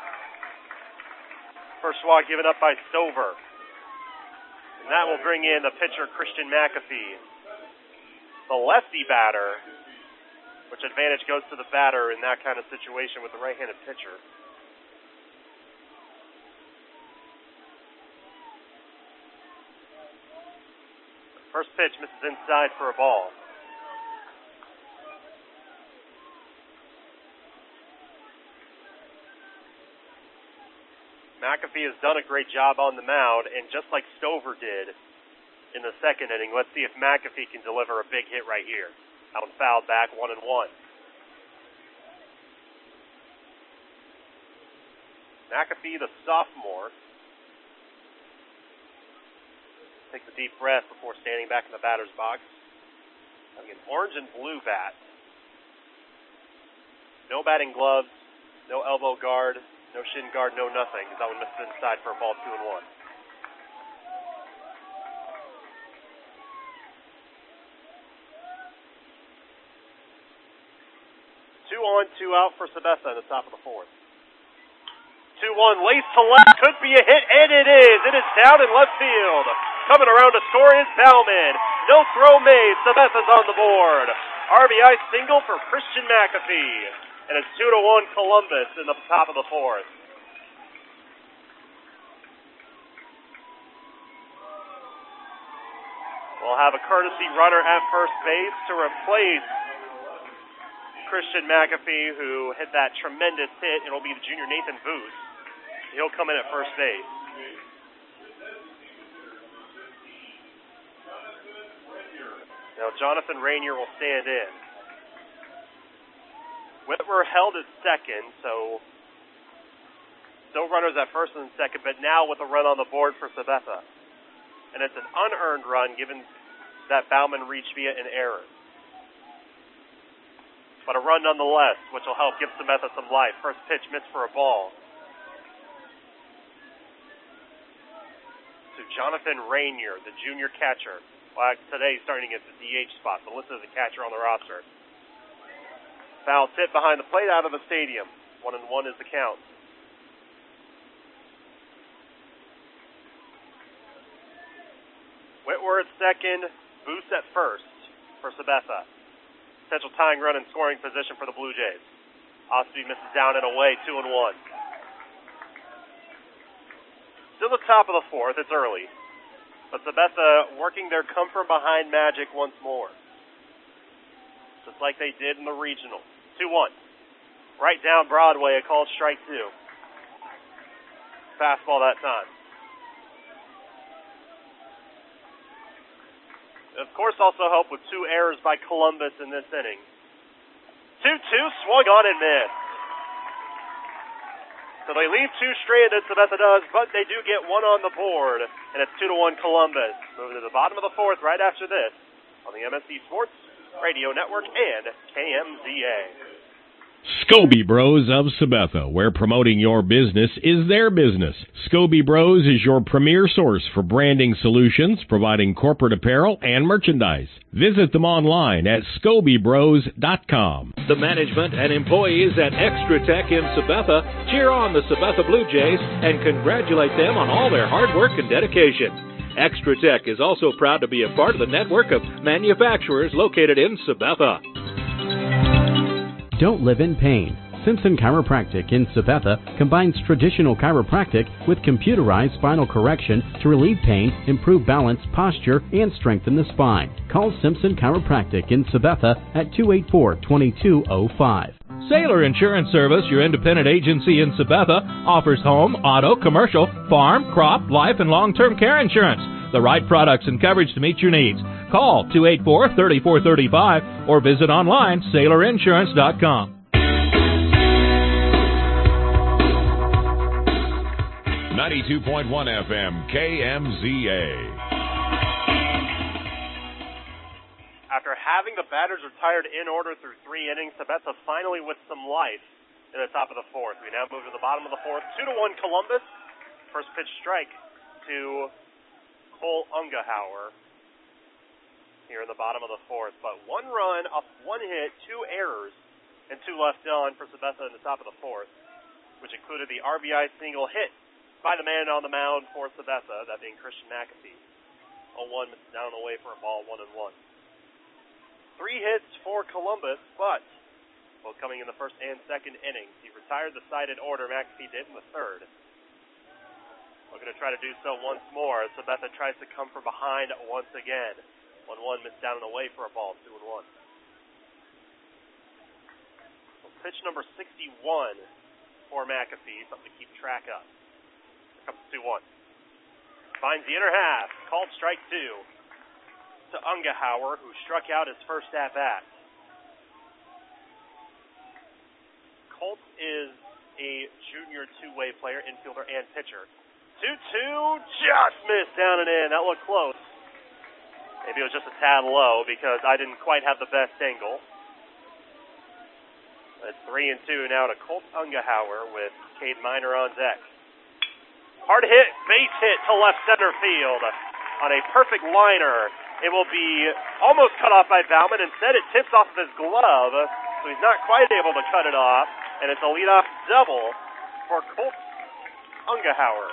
First walk given up by Stover. And that will bring in the pitcher, Christian McAfee. The lefty batter. Which advantage goes to the batter in that kind of situation with the right-handed pitcher. First pitch misses inside for a ball. McAfee has done a great job on the mound, and just like Stover did in the second inning, let's see if McAfee can deliver a big hit right here. That one fouled back, one and one. McAfee, the sophomore, takes a deep breath before standing back in the batter's box. Having an orange and blue bat. No batting gloves, no elbow guard, no shin guard, no nothing. That one misses inside for a ball, two and one. Two on, two out for Sabetha in the top of the fourth. two one, lace to left, could be a hit, and it is. It is down in left field. Coming around to score is Bauman. No throw made. Sabetha's on the board. R B I single for Christian McAfee. And it's two to one Columbus in the top of the fourth. We'll have a courtesy runner at first base to replace Christian McAfee, who hit that tremendous hit. It'll be the junior Nathan Booth. He'll come in at first base. Now Jonathan Rainier will stand in. Whitwer held at second, so still runners at first and second, but now with a run on the board for Sabetha. and it's an unearned run given that Bauman reached via an error. But a run nonetheless, which will help give Sabetha some life. First pitch missed for a ball. To Jonathan Rainier, the junior catcher. Well, today he's starting at the D H spot, but listed as a catcher on the roster. Foul tip behind the plate out of the stadium. One and one is the count. Whitworth second, Boost at first for Sabetha. Potential tying run in scoring position for the Blue Jays. Osby misses down and away, two and one. Still the top of the fourth, it's early. But Sabetha working their come from behind magic once more. Just like they did in the regional. two one. Right down Broadway, a called strike two. Fastball that time. Of course, also helped with two errors by Columbus in this inning. two two, swung on and missed. So they leave two stranded, Sabetha does, but they do get one on the board, and it's two to one Columbus. Moving to the bottom of the fourth right after this on the M S C Sports Radio Network and K M Z A.
Scobie Bros of Sabetha, where promoting your business is their business. Scobie Bros is your premier source for branding solutions, providing corporate apparel and merchandise. Visit them online at scobie bros dot com.
The management and employees at Extra Tech in Sabetha cheer on the Sabetha Blue Jays and congratulate them on all their hard work and dedication. Extra Tech is also proud to be a part of the network of manufacturers located in Sabetha.
Don't live in pain. Simpson Chiropractic in Sabetha combines traditional chiropractic with computerized spinal correction to relieve pain, improve balance, posture, and strengthen the spine. Call Simpson Chiropractic in Sabetha at two eight four, two two zero five.
Sailor Insurance Service, your independent agency in Sabetha, offers home, auto, commercial, farm, crop, life, and long-term care insurance. The right products and coverage to meet your needs. Call two eight four, three four three five or visit online sailor insurance dot com.
ninety-two point one F M K M Z A.
After having the batters retired in order through three innings, Sabetha finally with some life in the top of the fourth. We now move to the bottom of the fourth. two to one Columbus. First pitch strike to Cole Ungehauer here in the bottom of the fourth. But one run, off one hit, two errors, and two left on for Sabetha in the top of the fourth, which included the R B I single hit by the man on the mound for Sabetha, that being Christian McAfee. oh one, down and away for a ball, one and one. Three hits for Columbus, but both coming in the first and second innings. He retired the side in order, McAfee did in the third. Looking to try to do so once more as Sabetha tries to come from behind once again. one one, missed down and away for a ball, two and one. So pitch number sixty-one for McAfee, something to keep track of. Here comes two one. Finds the inner half, called strike two to Ungehauer, who struck out his first at-bat. Colt is a junior two-way player, infielder, and pitcher. two two, just missed down and in. That looked close. Maybe it was just a tad low because I didn't quite have the best angle. It's three and two now to Colt Ungehauer with Cade Minor on deck. Hard hit, base hit to left center field on a perfect liner. It will be almost cut off by Bauman. Instead, it tips off of his glove, so he's not quite able to cut it off. And it's a leadoff double for Colt Ungehauer.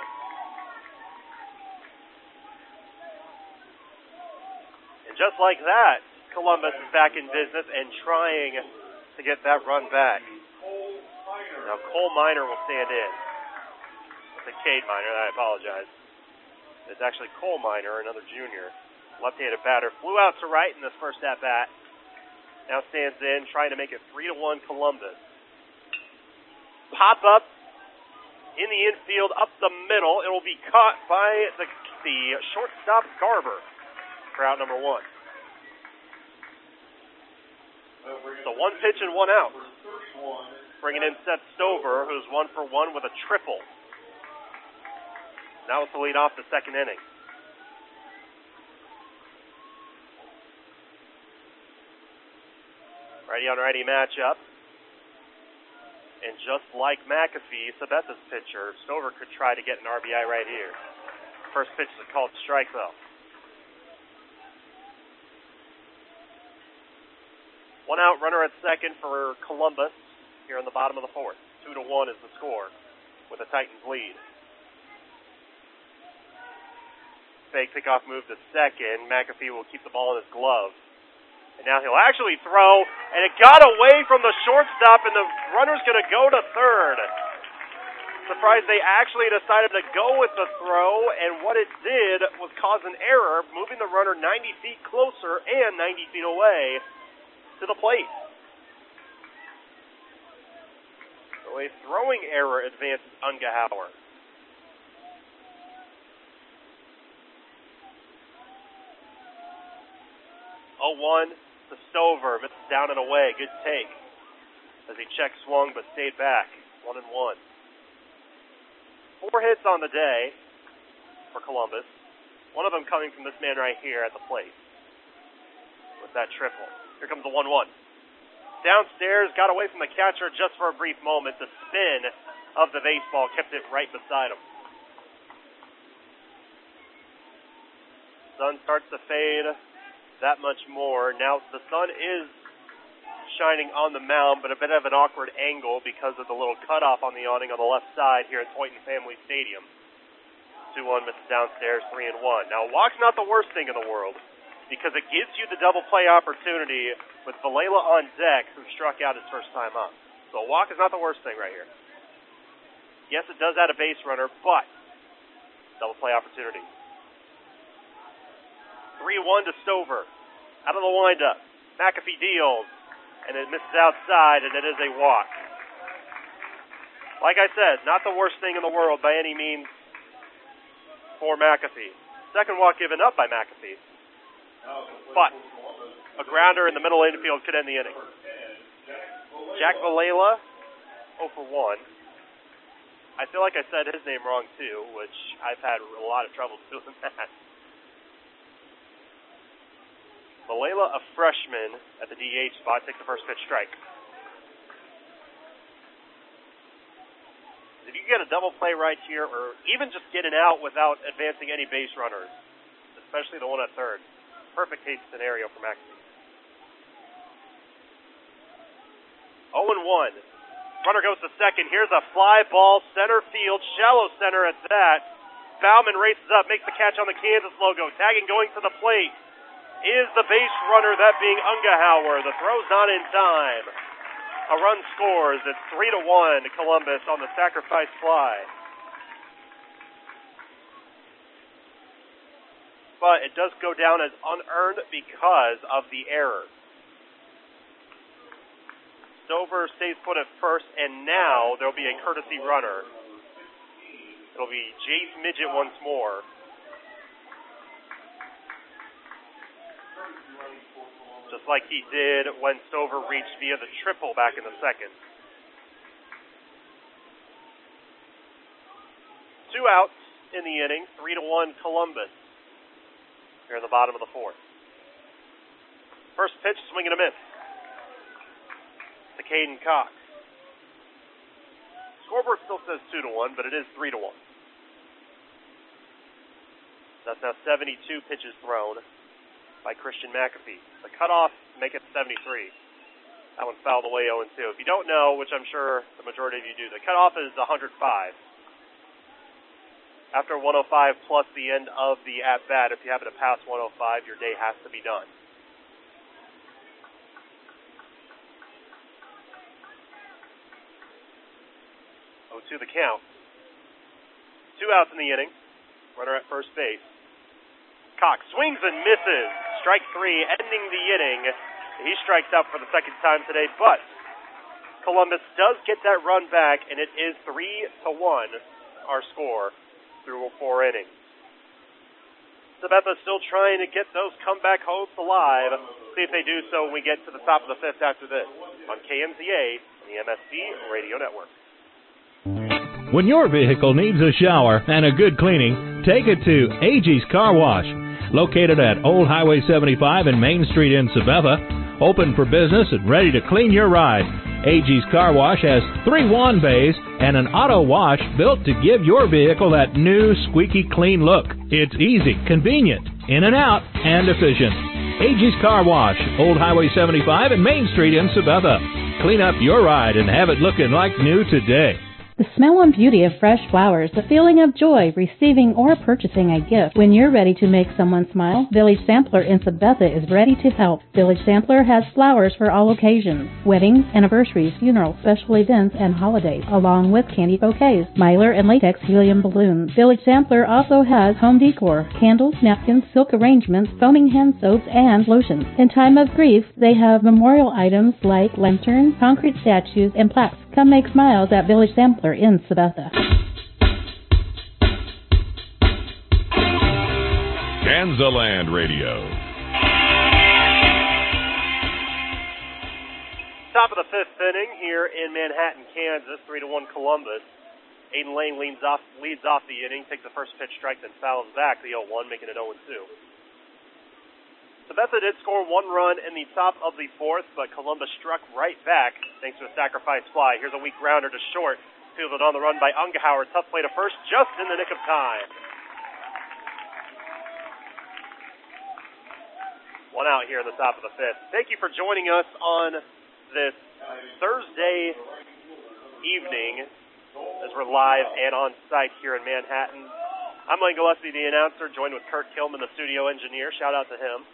And just like that, Columbus is back in business and trying to get that run back. Now Cole Minor will stand in. I said Cade Minor, I apologize. It's actually Cole Minor, another junior. Left-handed batter, flew out to right in this first at-bat. Now stands in, trying to make it three to one Columbus. Pop up in the infield, up the middle. It will be caught by the, the shortstop Garber for out number one. So one pitch and one out. Bringing in Seth Stover, who's one for one with a triple. Now it's the lead off the second inning. Righty-on-righty matchup. And just like McAfee, Sabetha's pitcher, Stover could try to get an R B I right here. First pitch is a called strike, though. One out, runner at second for Columbus here in the bottom of the fourth. Two to one is the score with the Titans lead. Fake pickoff move to second. McAfee will keep the ball in his glove. And now he'll actually throw, and it got away from the shortstop, and the runner's going to go to third. Surprised they actually decided to go with the throw, and what it did was cause an error, moving the runner ninety feet closer and ninety feet away to the plate. So a throwing error advances Ungehauer. oh one to Stover, misses down and away. Good take as he check swung but stayed back. One and one. Four hits on the day for Columbus. One of them coming from this man right here at the plate with that triple. Here comes the one one. Downstairs, got away from the catcher just for a brief moment. The spin of the baseball kept it right beside him. Sun starts to fade that much more. Now the sun is shining on the mound, but a bit of an awkward angle because of the little cutoff on the awning on the left side here at Toyton Family Stadium. two one misses downstairs, three and one. Now a walk's not the worst thing in the world because it gives you the double play opportunity with Valela on deck, who struck out his first time up. So a walk is not the worst thing right here. Yes, it does add a base runner, but double play opportunity. three one to Stover. Out of the windup. McAfee deals, and it misses outside, and it is a walk. Like I said, not the worst thing in the world by any means for McAfee. Second walk given up by McAfee. But a grounder in the middle infield could end the inning. Jack Valela, oh for one. I feel like I said his name wrong, too, which I've had a lot of trouble doing that. Valela, a freshman at the D H spot, takes the first pitch strike. If you get a double play right here, or even just get an out without advancing any base runners, especially the one at third, perfect case scenario for McAfee. oh and one. Runner goes to second. Here's a fly ball, center field, shallow center at that. Bauman races up, makes the catch on the Kansas logo. Tagging going to the plate is the base runner, that being Ungehauer. The throw's not in time. A run scores. It's three to one to Columbus on the sacrifice fly. But it does go down as unearned because of the error. Stover stays put at first, and now there'll be a courtesy runner. It'll be Jace Midget once more. Just like he did when Stover reached via the triple back in the second. Two outs in the inning, three to one Columbus. Here in the bottom of the fourth. First pitch, swing and a miss to Caden Cox. Scoreboard still says two to one, but it is three to one. That's now seventy-two pitches thrown by Christian McAfee. The cutoff, make it seventy-three. That one fouled away oh and two. If you don't know, which I'm sure the majority of you do, the cutoff is one hundred five. After one oh five plus the end of the at-bat, if you happen to pass one oh five, your day has to be done. oh two the count. Two outs in the inning. Runner at first base. Cox swings and misses. Strike three, ending the inning. He strikes out for the second time today, but Columbus does get that run back, and it is three to one, our score through four innings. Sabetha's still trying to get those comeback hopes alive. See if they do so when we get to the top of the fifth after this on K M Z A and the M S C Radio Network.
When your vehicle needs a shower and a good cleaning, take it to A G's Car Wash. Located at Old Highway seventy-five and Main Street in Sabetha, open for business and ready to clean your ride. A G's Car Wash has three wand bays and an auto wash built to give your vehicle that new squeaky clean look. It's easy, convenient, in and out, and efficient. A G's Car Wash, Old Highway seventy-five and Main Street in Sabetha. Clean up your ride and have it looking like new today.
The smell and beauty of fresh flowers, the feeling of joy receiving or purchasing a gift. When you're ready to make someone smile, Village Sampler in Sabetha is ready to help. Village Sampler has flowers for all occasions: weddings, anniversaries, funerals, special events, and holidays, along with candy bouquets, mylar and latex helium balloons. Village Sampler also has home decor, candles, napkins, silk arrangements, foaming hand soaps, and lotions. In time of grief, they have memorial items like lanterns, concrete statues, and plaques. Come make smiles at Village Sampler in Sabetha.
Kansaland Radio.
Top of the fifth inning here in Manhattan, Kansas, three to one Columbus. Aiden Lane leads off, leads off the inning, takes the first pitch strike, then fouls back the oh one, making it oh and two. Sabetha did score one run in the top of the fourth, but Columbus struck right back thanks to a sacrifice fly. Here's a weak grounder to short, fielded on the run by Ungehauer. Tough play to first, just in the nick of time. One out here in the top of the fifth. Thank you for joining us on this Thursday evening as we're live and on site here in Manhattan. I'm Lane Gillespie, the announcer, joined with Kurt Kilman, the studio engineer. Shout out to him.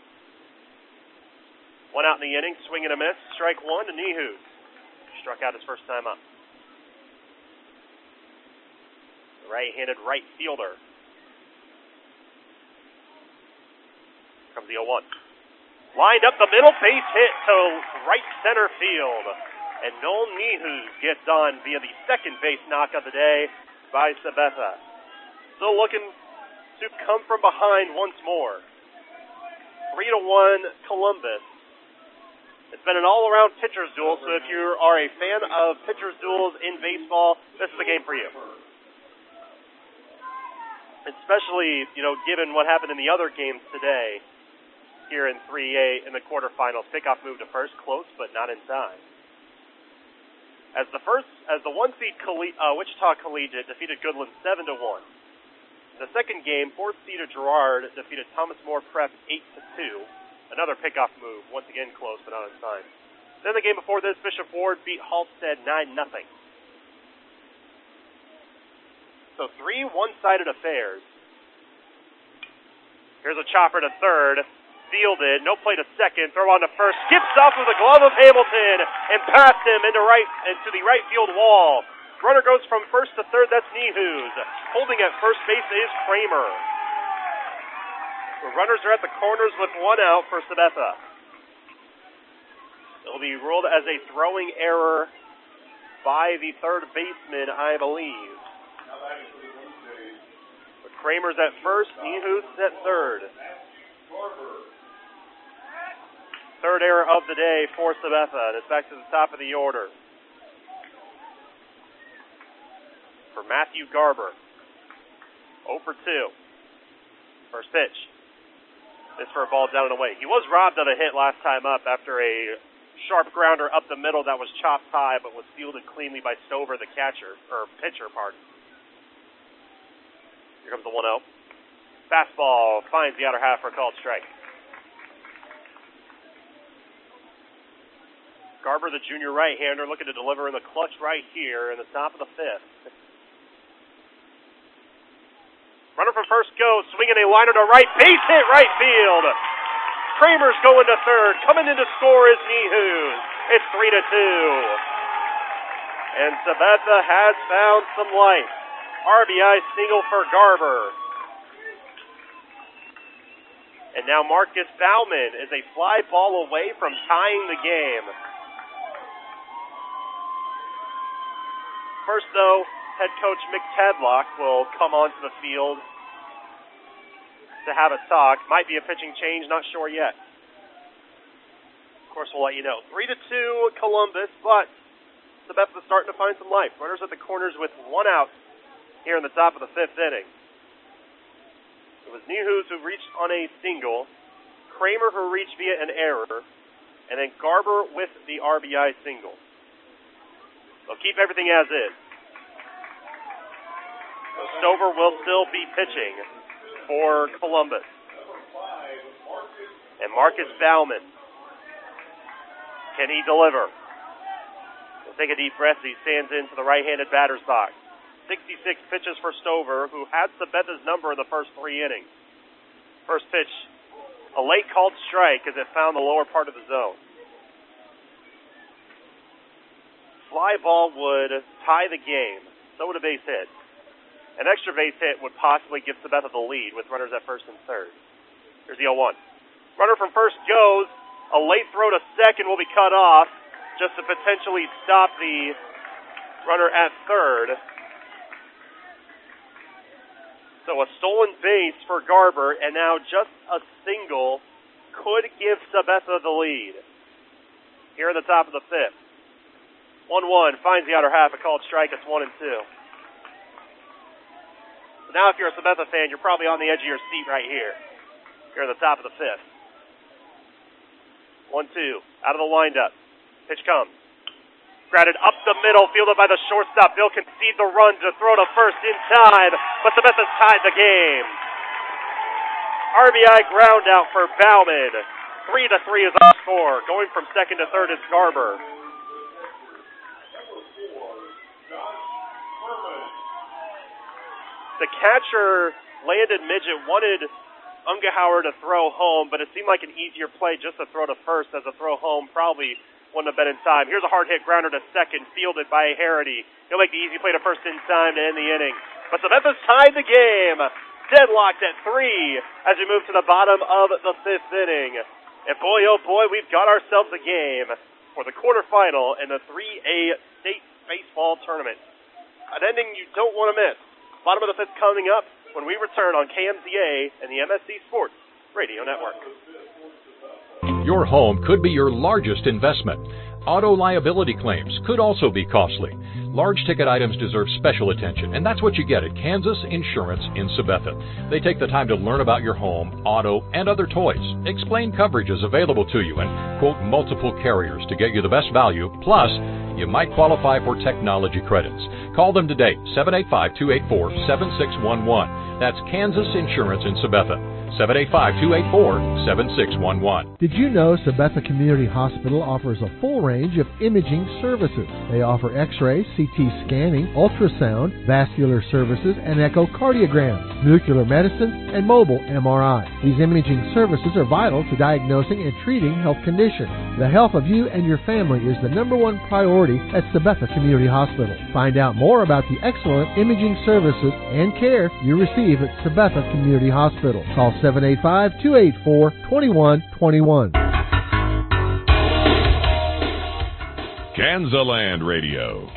One out in the inning, swing and a miss. Strike one to Nihus. Struck out his first time up. The right-handed right fielder. Here comes the oh one. Lined up the middle, base hit to right center field. And Noel Nihus gets on via the second base knock of the day by Sabetha. Still looking to come from behind once more. Three to one Columbus. It's been an all-around pitcher's duel, so if you are a fan of pitcher's duels in baseball, this is the game for you. Especially, you know, given what happened in the other games today here in three A in the quarterfinals. Pickoff moved to first, close, but not in time. As the first, as the one seed Colle- uh, Wichita Collegiate defeated Goodland seven to one. In the second game, fourth seeded Girard defeated Thomas More Prep eight to two. Another pickoff move, once again close, but not in time. Then the game before this, Bishop Ward beat Halstead nine nothing. So three one-sided affairs. Here's a chopper to third. Fielded, no play to second, throw on to first, skips off with the glove of Hamilton and past him into right into the right field wall. Runner goes from first to third, that's Nihus. Holding at first base is Kramer. The runners are at the corners with one out for Sabetha. It'll be ruled as a throwing error by the third baseman, I believe. But Kramer's at first, Nihus at third. Third error of the day for Sabetha, and it's back to the top of the order. For Matthew Garber, oh for two. First pitch. This for a ball down and away. He was robbed of a hit last time up after a sharp grounder up the middle that was chopped high but was fielded cleanly by Stover, the catcher, or pitcher, pardon. Here comes the one oh. Fastball finds the outer half for a called strike. Garber, the junior right-hander, looking to deliver in the clutch right here in the top of the fifth. Runner from first goes, swinging a liner to right, base hit right field. Kramer's going to third. Coming in to score is Nihus. It's three to two. And Sabetha has found some life. R B I single for Garber. And now Marcus Bauman is a fly ball away from tying the game. First, though, head coach Mick Tadlock will come onto the field to have a talk. Might be a pitching change, not sure yet. Of course, we'll let you know. Three to two, Columbus, but Sabetha's starting to find some life. Runners at the corners with one out here in the top of the fifth inning. It was Nihus who reached on a single, Kramer who reached via an error, and then Garber with the R B I single. So keep everything as is. So Stover will still be pitching for Columbus. And Marcus Baumann, can he deliver? He'll take a deep breath as he stands into the right-handed batter's box. sixty-six pitches for Stover, who had Sabetha's number in the first three innings. First pitch, a late called strike as it found the lower part of the zone. Fly ball would tie the game. So would a base hit. An extra base hit would possibly give Sabetha the lead with runners at first and third. Here's the oh one. Runner from first goes. A late throw to second will be cut off just to potentially stop the runner at third. So a stolen base for Garber, and now just a single could give Sabetha the lead. Here at the top of the fifth. one one finds the outer half, a called strike. It's one and two. So now if you're a Sabetha fan, you're probably on the edge of your seat right here. Here at the top of the fifth. one two, out of the windup. Pitch comes. Grounded up the middle, fielded by the shortstop. They'll concede the run to throw to first in time, but Sabetha's tied the game. R B I ground out for Baumann. Three to three is our score. Going from second to third is Garber. The catcher, Landon Midget, wanted Ungehauer to throw home, but it seemed like an easier play just to throw to first, as a throw home probably wouldn't have been in time. Here's a hard hit grounder to second, fielded by Harity. He'll make the easy play to first in time to end the inning. But Sabetha's tied the game. Deadlocked at three as we move to the bottom of the fifth inning. And boy, oh boy, we've got ourselves a game for the quarterfinal in the three A State Baseball Tournament. An ending you don't want to miss. Bottom of the fifth coming up when we return on K M Z A and the M S C Sports Radio Network.
Your home could be your largest investment. Auto liability claims could also be costly. Large ticket items deserve special attention, and that's what you get at Kansas Insurance in Sabetha. They take the time to learn about your home, auto, and other toys, explain coverages available to you, and quote multiple carriers to get you the best value. Plus, you might qualify for technology credits. Call them today, seven eight five, two eight four, seven six one one. That's Kansas Insurance in Sabetha, seven eight five, two eight four, seven six one one.
Did you know Sabetha Community Hospital offers a full range of imaging services? They offer x-ray, C T scanning, ultrasound, vascular services, and echocardiograms, nuclear medicine, and mobile M R I. These imaging services are vital to diagnosing and treating health conditions. The health of you and your family is the number one priority at Sabetha Community Hospital. Find out more about the excellent imaging services and care you receive at Sabetha Community Hospital. Call seven eight five, two eight four, two one two one.
Kansaland Radio.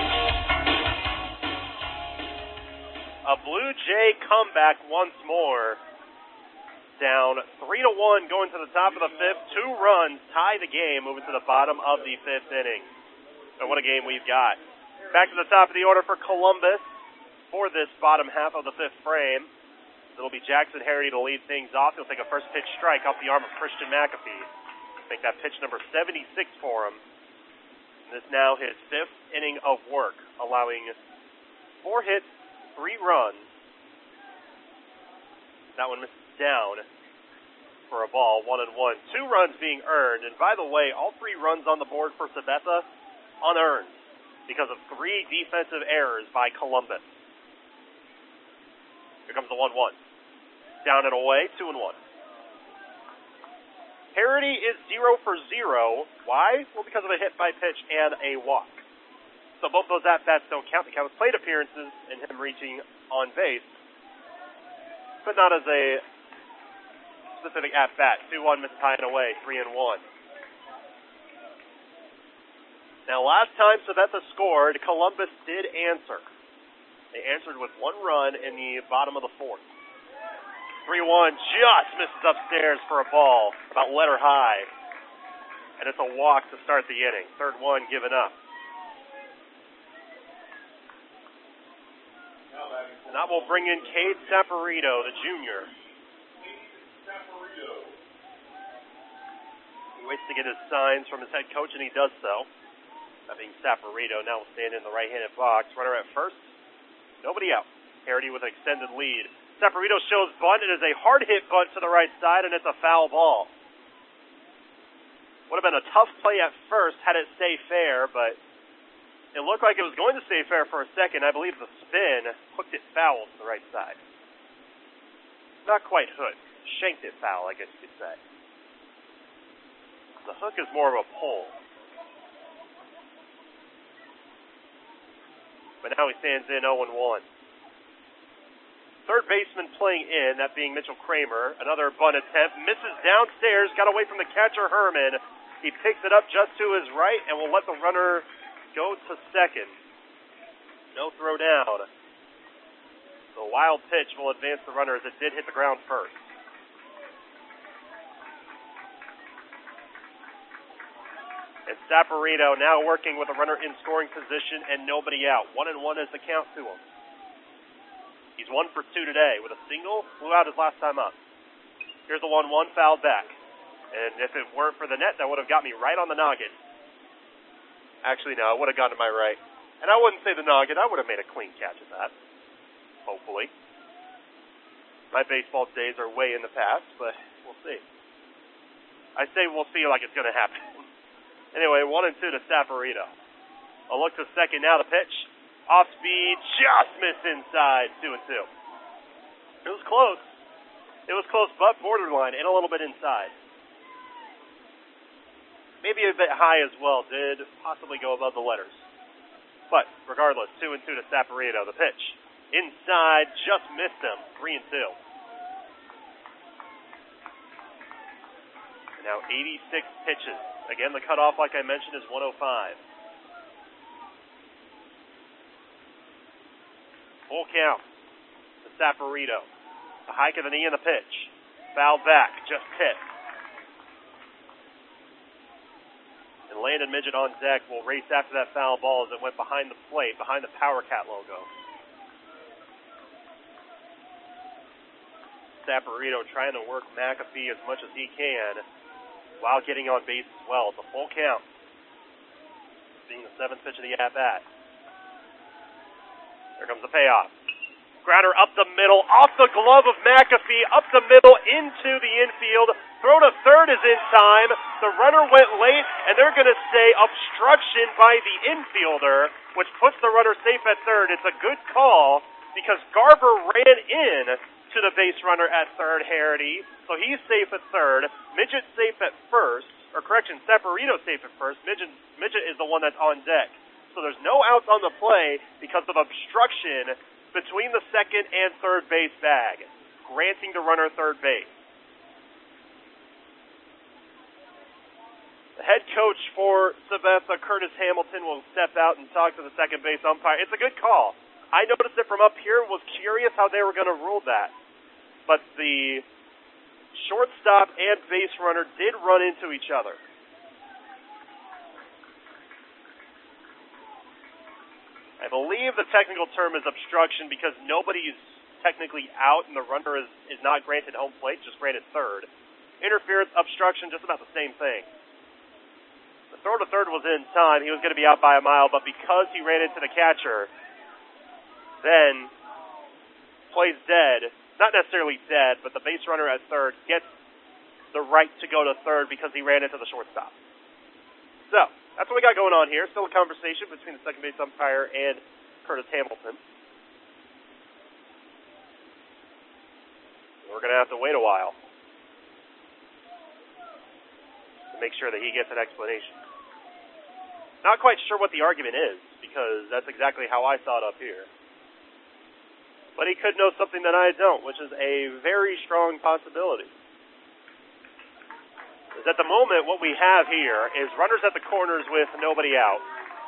A Blue Jay comeback once more. Down three to one going to the top of the fifth. Two runs tie the game, moving to the bottom of the fifth inning. And what a game we've got. Back to the top of the order for Columbus for this bottom half of the fifth frame. It'll be Jackson Harity to lead things off. He'll take a first pitch strike off the arm of Christian McAfee. Make that pitch number seventy-six for him. And this now his fifth inning of work, allowing four hits, three runs. That one misses down for a ball, one and one. Two runs being earned, and by the way, all three runs on the board for Sabetha unearned because of three defensive errors by Columbus. Here comes the one one. Down and away, two and one. Harity is zero for zero. Why? Well, because of a hit by pitch and a walk. So both those at-bats don't count. They count as plate appearances and him reaching on base, but not as a specific at-bat. two one, misses high and away, three and one. Now, last time Sabetha scored, Columbus did answer. They answered with one run in the bottom of the fourth. three one just misses upstairs for a ball, about letter high. And it's a walk to start the inning. Third one given up. And that will bring in Cade Saporito, the junior. waits to get his signs from his head coach, and he does so. That being Saporito now will stand in the right-handed box. Runner at first. Nobody out. Harity with an extended lead. Saporito shows bunt. It is a hard-hit bunt to the right side, and it's a foul ball. Would have been a tough play at first had it stayed fair, but it looked like it was going to stay fair for a second. I believe the spin hooked it foul to the right side. Not quite hooked. Shanked it foul, I guess you could say. The hook is more of a pull. But now he stands in oh and one. Third baseman playing in, that being Mitchell Kramer. Another bunt attempt. Misses downstairs. Got away from the catcher, Herman. He picks it up just to his right and will let the runner go to second. No throw down. The wild pitch will advance the runner as it did hit the ground first. And Saporito now working with a runner in scoring position and nobody out. One and one is the count to him. He's one for two today with a single. Blew out his last time up. Here's the one one, fouled back. And if it weren't for the net, that would have got me right on the noggin. Actually, no, it would have gone to my right. And I wouldn't say the noggin. I would have made a clean catch at that. Hopefully. My baseball days are way in the past, but we'll see. I say we'll see like it's going to happen. Anyway, one and two to Saporito. A look to second now, the pitch. Off speed, just missed inside, two and two. It was close. It was close, but borderline, and a little bit inside. Maybe a bit high as well, did possibly go above the letters. But, regardless, two and two to Saporito. The pitch. Inside, just missed him, three and two. And now eighty-six pitches. Again, the cutoff, like I mentioned, is one oh five. Full count to Saporito. The hike of the knee and the pitch. Fouled back, just hit. And Landon Midget on deck will race after that foul ball as it went behind the plate, behind the Power Cat logo. Saporito trying to work McAfee as much as he can while getting on base as well. It's a full count. Being the seventh pitch of the at-bat. There comes the payoff. Grounder up the middle, off the glove of McAfee, up the middle into the infield. Throw to third is in time. The runner went late, and they're going to say obstruction by the infielder, which puts the runner safe at third. It's a good call because Garver ran in to the base runner at third, Harity. So he's safe at third. Midget safe at first. Or correction, Saporito safe at first. Midget, Midget is the one that's on deck. So there's no outs on the play because of obstruction between the second and third base bag, granting the runner third base. The head coach for Sabetha, Curtis Hamilton, will step out and talk to the second base umpire. It's a good call. I noticed it from up here, was curious how they were going to rule that. But the shortstop and base runner did run into each other. I believe the technical term is obstruction because nobody's technically out and the runner is, is not granted home plate, just granted third. Interference, obstruction, just about the same thing. The throw to third was in time. He was going to be out by a mile, but because he ran into the catcher, then plays dead. Not necessarily dead, but the base runner at third gets the right to go to third because he ran into the shortstop. So, that's what we got going on here. Still a conversation between the second base umpire and Curtis Hamilton. We're going to have to wait a while to make sure that he gets an explanation. Not quite sure what the argument is, because that's exactly how I saw it up here. But he could know something that I don't, which is a very strong possibility. Is at the moment, what we have here is runners at the corners with nobody out.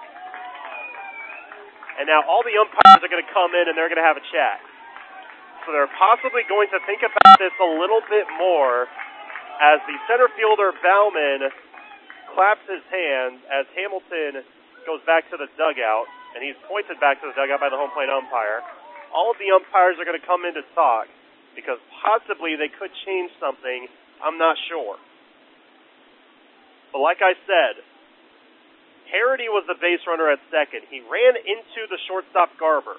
And now all the umpires are going to come in and they're going to have a chat. So they're possibly going to think about this a little bit more as the center fielder Bauman claps his hands as Hamilton goes back to the dugout, and he's pointed back to the dugout by the home plate umpire. All of the umpires are going to come in to talk because possibly they could change something. I'm not sure. But like I said, Harity was the base runner at second. He ran into the shortstop Garber.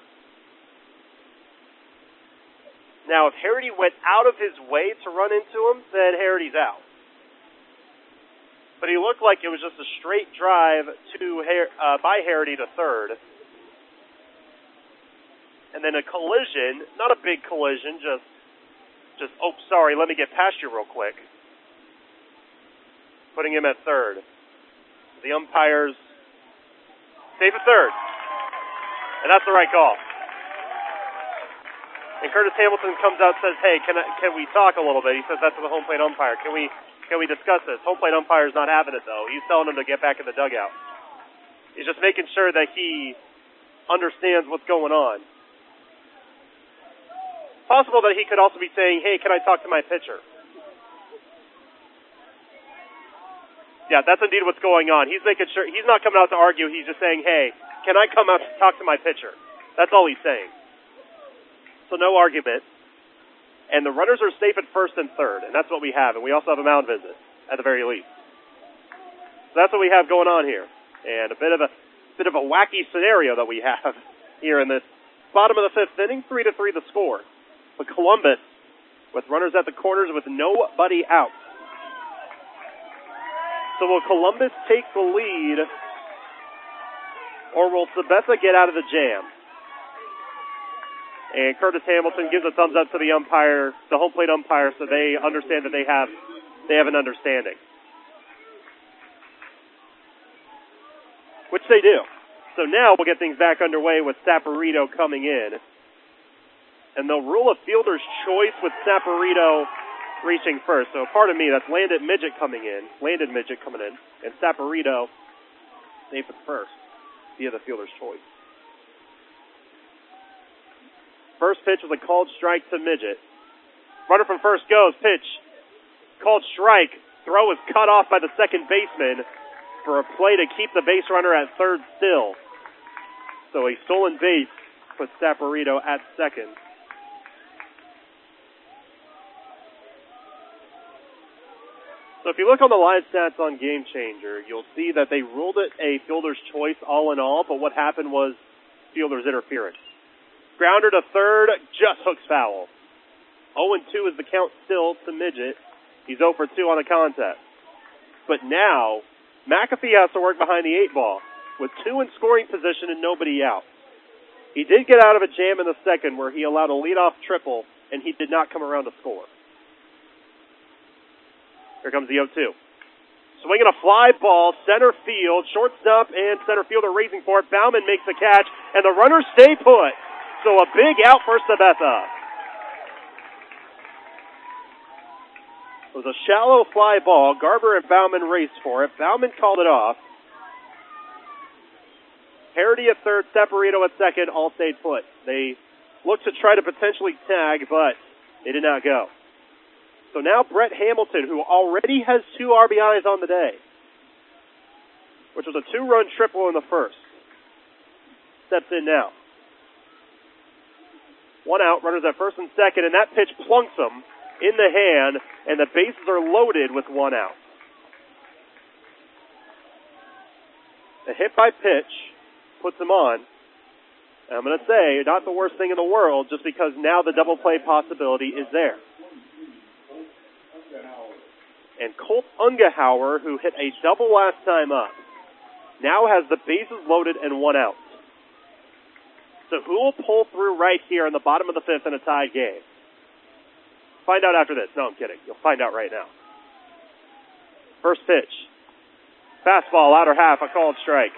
Now, if Harity went out of his way to run into him, then Harity's out. But he looked like it was just a straight drive to uh, by Harity to third. And then a collision, not a big collision, just, just oh, sorry, let me get past you real quick. Putting him at third. The umpires safe at third. And that's the right call. And Curtis Hamilton comes out and says, hey, can I, can we talk a little bit? He says that's to the home plate umpire. Can we can we discuss this? Home plate umpire's not having it, though. He's telling him to get back in the dugout. He's just making sure that he understands what's going on. Possible that he could also be saying, hey, can I talk to my pitcher? Yeah, that's indeed what's going on. He's making sure, he's not coming out to argue. He's just saying, hey, can I come out to talk to my pitcher? That's all he's saying. So no argument. And the runners are safe at first and third, and that's what we have. And we also have a mound visit, at the very least. So that's what we have going on here. And a bit of a bit of a wacky scenario that we have here in this bottom of the fifth inning, three to three the score. But Columbus, with runners at the corners with nobody out. So will Columbus take the lead, or will Sabetha get out of the jam? And Curtis Hamilton gives a thumbs up to the umpire, the home plate umpire, so they understand that they have they have an understanding. Which they do. So now we'll get things back underway with Saporito coming in. And they'll rule a fielder's choice with Saporito reaching first. So pardon me, that's Landon Midget coming in. Landon Midget coming in. And Saporito safe at first via the fielder's choice. First pitch was a called strike to Midget. Runner from first goes. Pitch. Called strike. Throw is cut off by the second baseman for a play to keep the base runner at third still. So a stolen base puts Saporito at second. So if you look on the live stats on Game Changer, you'll see that they ruled it a fielder's choice all in all, but what happened was fielder's interference. Grounder to third, just hooks foul. oh and two is the count still to Midget. He's oh for two on the contest. But now, McAfee has to work behind the eight ball with two in scoring position and nobody out. He did get out of a jam in the second where he allowed a leadoff triple, and he did not come around to score. Here comes the oh two. Swinging a fly ball, center field, shortstop and center fielder racing for it. Bauman makes the catch, and the runners stay put. So a big out for Sabetha. It was a shallow fly ball. Garber and Bauman raced for it. Bauman called it off. Harity at third, Saporito at second, all stayed put. They looked to try to potentially tag, but they did not go. So now Brett Hamilton, who already has two R B Is on the day, which was a two-run triple in the first, steps in now. One out, runners at first and second, and that pitch plunks him in the hand, and the bases are loaded with one out. The hit by pitch puts him on. And I'm going to say, not the worst thing in the world, just because now the double play possibility is there. And Colt Ungehauer, who hit a double last time up, now has the bases loaded and one out. So who will pull through right here in the bottom of the fifth in a tied game? Find out after this. No, I'm kidding. You'll find out right now. First pitch. Fastball, outer half, a called strike.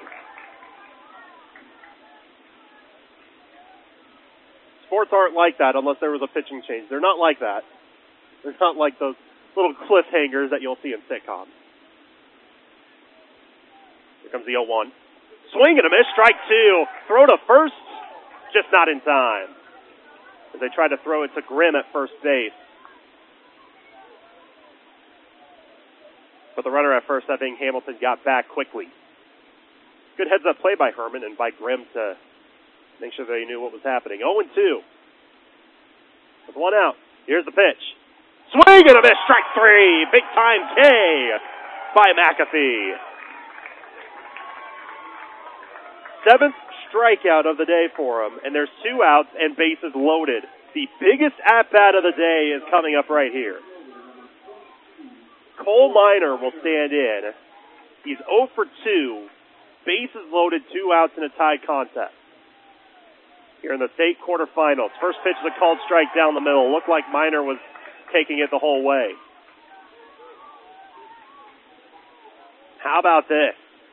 Sports aren't like that unless there was a pitching change. They're not like that. They're not like those little cliffhangers that you'll see in sitcoms. Here comes the oh one. Swing and a miss, strike two. Throw to first, just not in time. As they try to throw it to Grimm at first base. But the runner at first, that being Hamilton, got back quickly. Good heads-up play by Herman and by Grimm to make sure they knew what was happening. oh and two. With one out. Here's the pitch. Swing and a miss, strike three. Big time K by McAfee. Seventh strikeout of the day for him, and there's two outs and bases loaded. The biggest at-bat of the day is coming up right here. Cole Minor will stand in. He's oh for two. Bases loaded, two outs in a tied contest. Here in the state quarterfinals. First pitch is a called strike down the middle. Looked like Minor was taking it the whole way. How about this?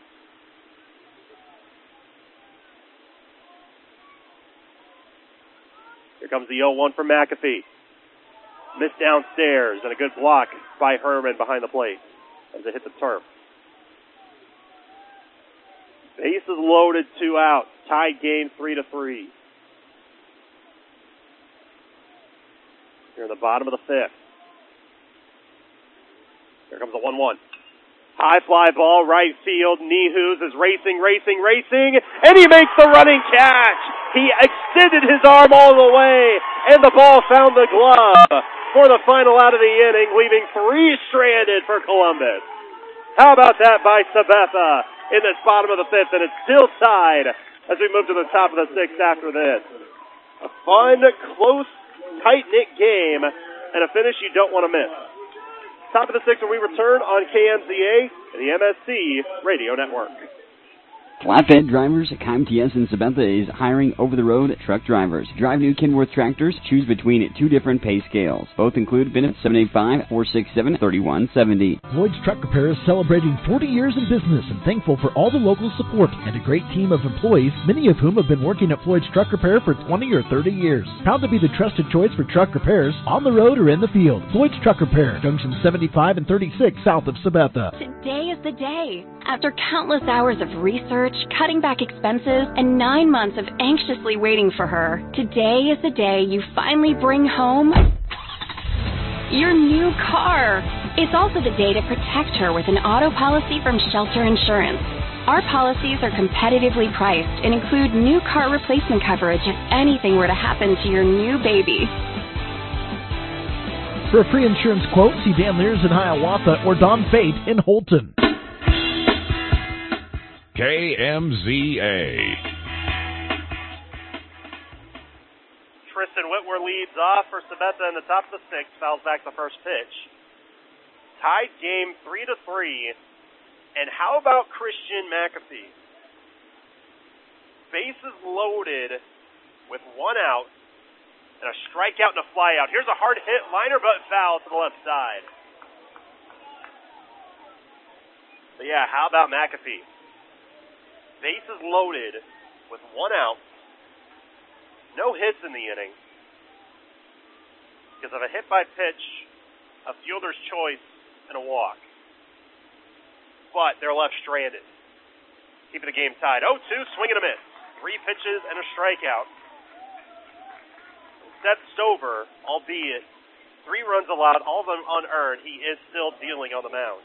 Here comes the oh one from McAfee. Missed downstairs and a good block by Herman behind the plate as it hit the turf. Bases loaded, two outs. Tied game three to three. Here in the bottom of the fifth. Here comes the one one. High fly ball, right field. Nehus is racing, racing, racing, and he makes the running catch. He extended his arm all the way, and the ball found the glove for the final out of the inning, leaving three stranded for Columbus. How about that by Sabetha in this bottom of the fifth, and it's still tied as we move to the top of the sixth after this. A fun, close, tight-knit game, and a finish you don't want to miss. Top of the sixth when we return on K M Z A and the M S C Radio Network.
Flatbed Drivers, C I M T S in Sabetha is hiring over-the-road truck drivers. Drive new Kenworth tractors. Choose between two different pay scales. Both include benefits seven eight five, four six seven, three one seven zero.
Floyd's Truck Repair is celebrating forty years in business and thankful for all the local support and a great team of employees, many of whom have been working at Floyd's Truck Repair for twenty or thirty years. Proud to be the trusted choice for truck repairs on the road or in the field. Floyd's Truck Repair, Junction seventy-five and thirty-six south of Sabetha.
Today is the day. After countless hours of research, cutting back expenses, and nine months of anxiously waiting for her, today is the day you finally bring home your new car. It's also the day to protect her with an auto policy from Shelter Insurance. Our policies are competitively priced and include new car replacement coverage if anything were to happen to your new baby.
For a free insurance quote, see Dan Lears in Hiawatha or Don Fate in Holton.
K M Z A.
Tristan Whitwer leads off for Sabetha in the top of the sixth, fouls back the first pitch. Tied game three to three. And how about Christian McAfee? Bases loaded with one out and a strikeout and a flyout. Here's a hard hit liner, but foul to the left side. But yeah, how about McAfee? Bases loaded with one out. No hits in the inning because of a hit by pitch, a fielder's choice, and a walk. But they're left stranded, keeping the game tied. oh two, swing and a miss. Three pitches and a strikeout. Seth Stover, albeit three runs allowed, all of them unearned, he is still dealing on the mound.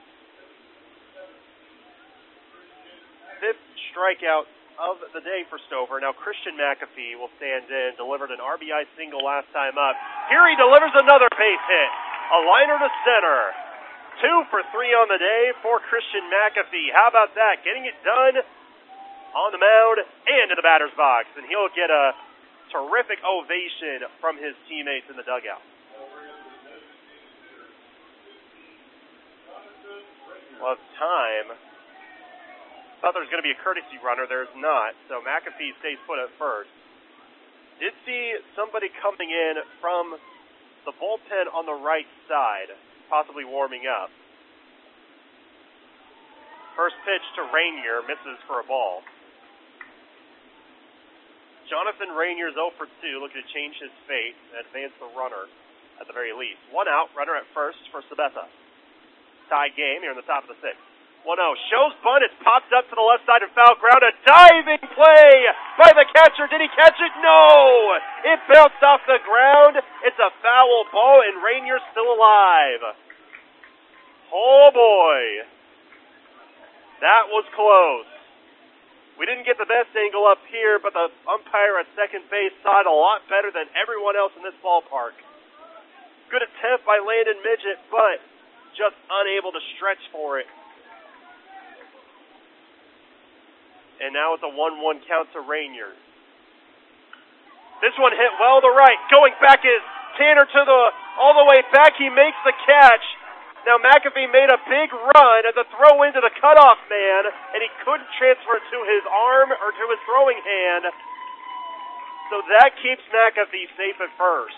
Fifth strikeout of the day for Stover. Now Christian McAfee will stand in, delivered an R B I single last time up. Here he delivers another base hit. A liner to center. Two for three on the day for Christian McAfee. How about that? Getting it done on the mound and in the batter's box. And he'll get a terrific ovation from his teammates in the dugout. Well, it's time. Thought there was going to be a courtesy runner. There's not. So McAfee stays put at first. Did see somebody coming in from the bullpen on the right side, possibly warming up. First pitch to Rainier, misses for a ball. Jonathan Rainier's oh for two, looking to change his fate and advance the runner at the very least. One out, runner at first for Sabetha. Tie game here in the top of the sixth. one oh. Shows bunt. It's popped up to the left side of foul ground. A diving play by the catcher. Did he catch it? No! It bounced off the ground. It's a foul ball, and Rainier's still alive. Oh, boy. That was close. We didn't get the best angle up here, but the umpire at second base saw it a lot better than everyone else in this ballpark. Good attempt by Landon Midget, but just unable to stretch for it. And now it's a one one count to Rainier. This one hit well to right. Going back is Tanner to the all the way back. He makes the catch. Now McAfee made a big run at the throw into the cutoff man, and he couldn't transfer it to his arm or to his throwing hand. So that keeps McAfee safe at first.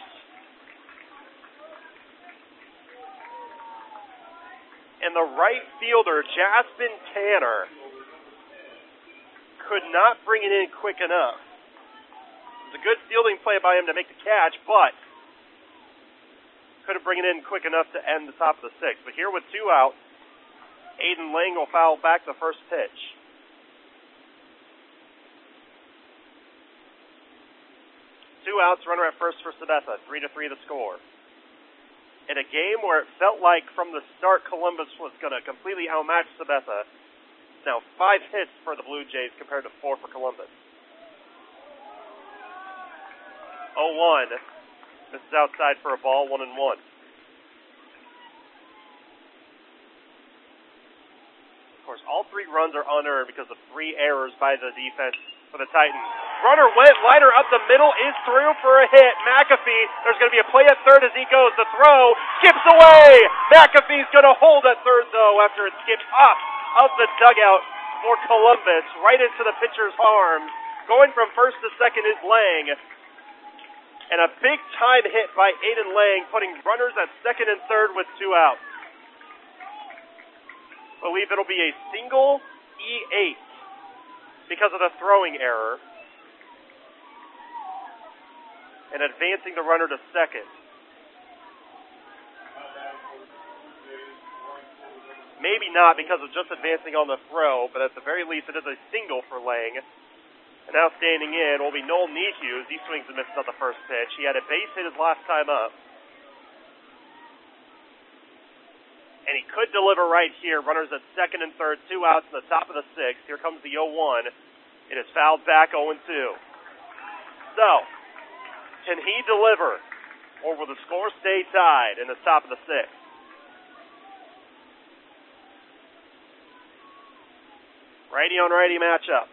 And the right fielder, Jasmine Tanner, could not bring it in quick enough. It was a good fielding play by him to make the catch, but couldn't bring it in quick enough to end the top of the sixth. But here with two out, Aiden Lang will foul back the first pitch. Two outs, runner at first for Sabetha. Three to three the score. In a game where it felt like from the start Columbus was going to completely outmatch Sabetha. Now five hits for the Blue Jays compared to four for Columbus. oh one. This is outside for a ball, one and one. Of course, all three runs are unearned because of three errors by the defense for the Titans. Runner went, liner up the middle, is through for a hit. McAfee, there's going to be a play at third as he goes. The throw skips away. McAfee's going to hold at third, though, after it skips off of the dugout for Columbus, right into the pitcher's arms. Going from first to second is Lang. And a big-time hit by Aiden Lang, putting runners at second and third with two outs. I believe it'll be a single E eight because of the throwing error. And advancing the runner to second. Maybe not because of just advancing on the throw, but at the very least it is a single for Lang. And now standing in will be Noel Nehughes. He swings and misses on the first pitch. He had a base hit his last time up. And he could deliver right here. Runners at second and third, two outs in the top of the sixth. Here comes the oh one. It is fouled back oh and two. So, can he deliver? Or will the score stay tied in the top of the sixth? Righty on righty matchup.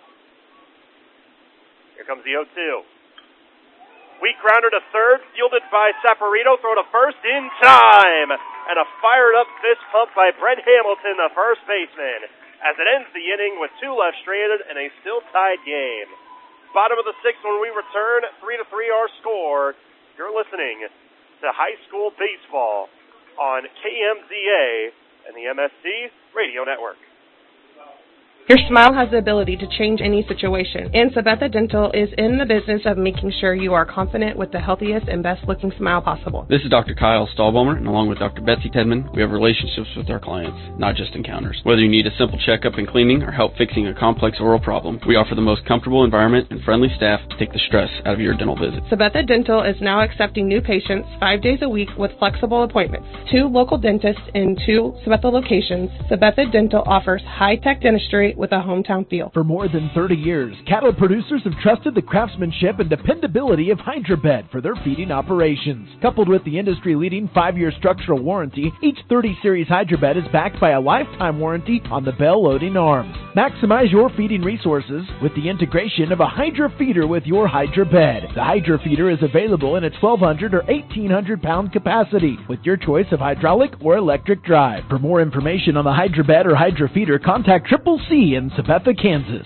Here comes the oh two. Weak grounder to third, fielded by Saporito, throw to first in time. And a fired up fist pump by Brent Hamilton, the first baseman, as it ends the inning with two left stranded and a still tied game. Bottom of the sixth when we return, three to three our score. You're listening to high school baseball on K M Z A and the M S C Radio Network.
Your smile has the ability to change any situation, and Sabetha Dental is in the business of making sure you are confident with the healthiest and best-looking smile possible.
This is Doctor Kyle Stahlbaumer, and along with Doctor Betsy Tedman, we have relationships with our clients, not just encounters. Whether you need a simple checkup and cleaning or help fixing a complex oral problem, we offer the most comfortable environment and friendly staff to take the stress out of your dental visit.
Sabetha Dental is now accepting new patients five days a week with flexible appointments. Two local dentists in two Sabetha locations. Sabetha Dental offers high-tech dentistry with a hometown feel.
For more than thirty years, cattle producers have trusted the craftsmanship and dependability of HydroBed for their feeding operations. Coupled with the industry-leading five-year structural warranty, each thirty series HydroBed is backed by a lifetime warranty on the bell loading arms. Maximize your feeding resources with the integration of a Hydra feeder with your HydroBed. The Hydra feeder is available in a twelve hundred or eighteen hundred pound capacity with your choice of hydraulic or electric drive. For more information on the HydroBed or Hydra feeder, contact Triple C in Sabetha, Kansas.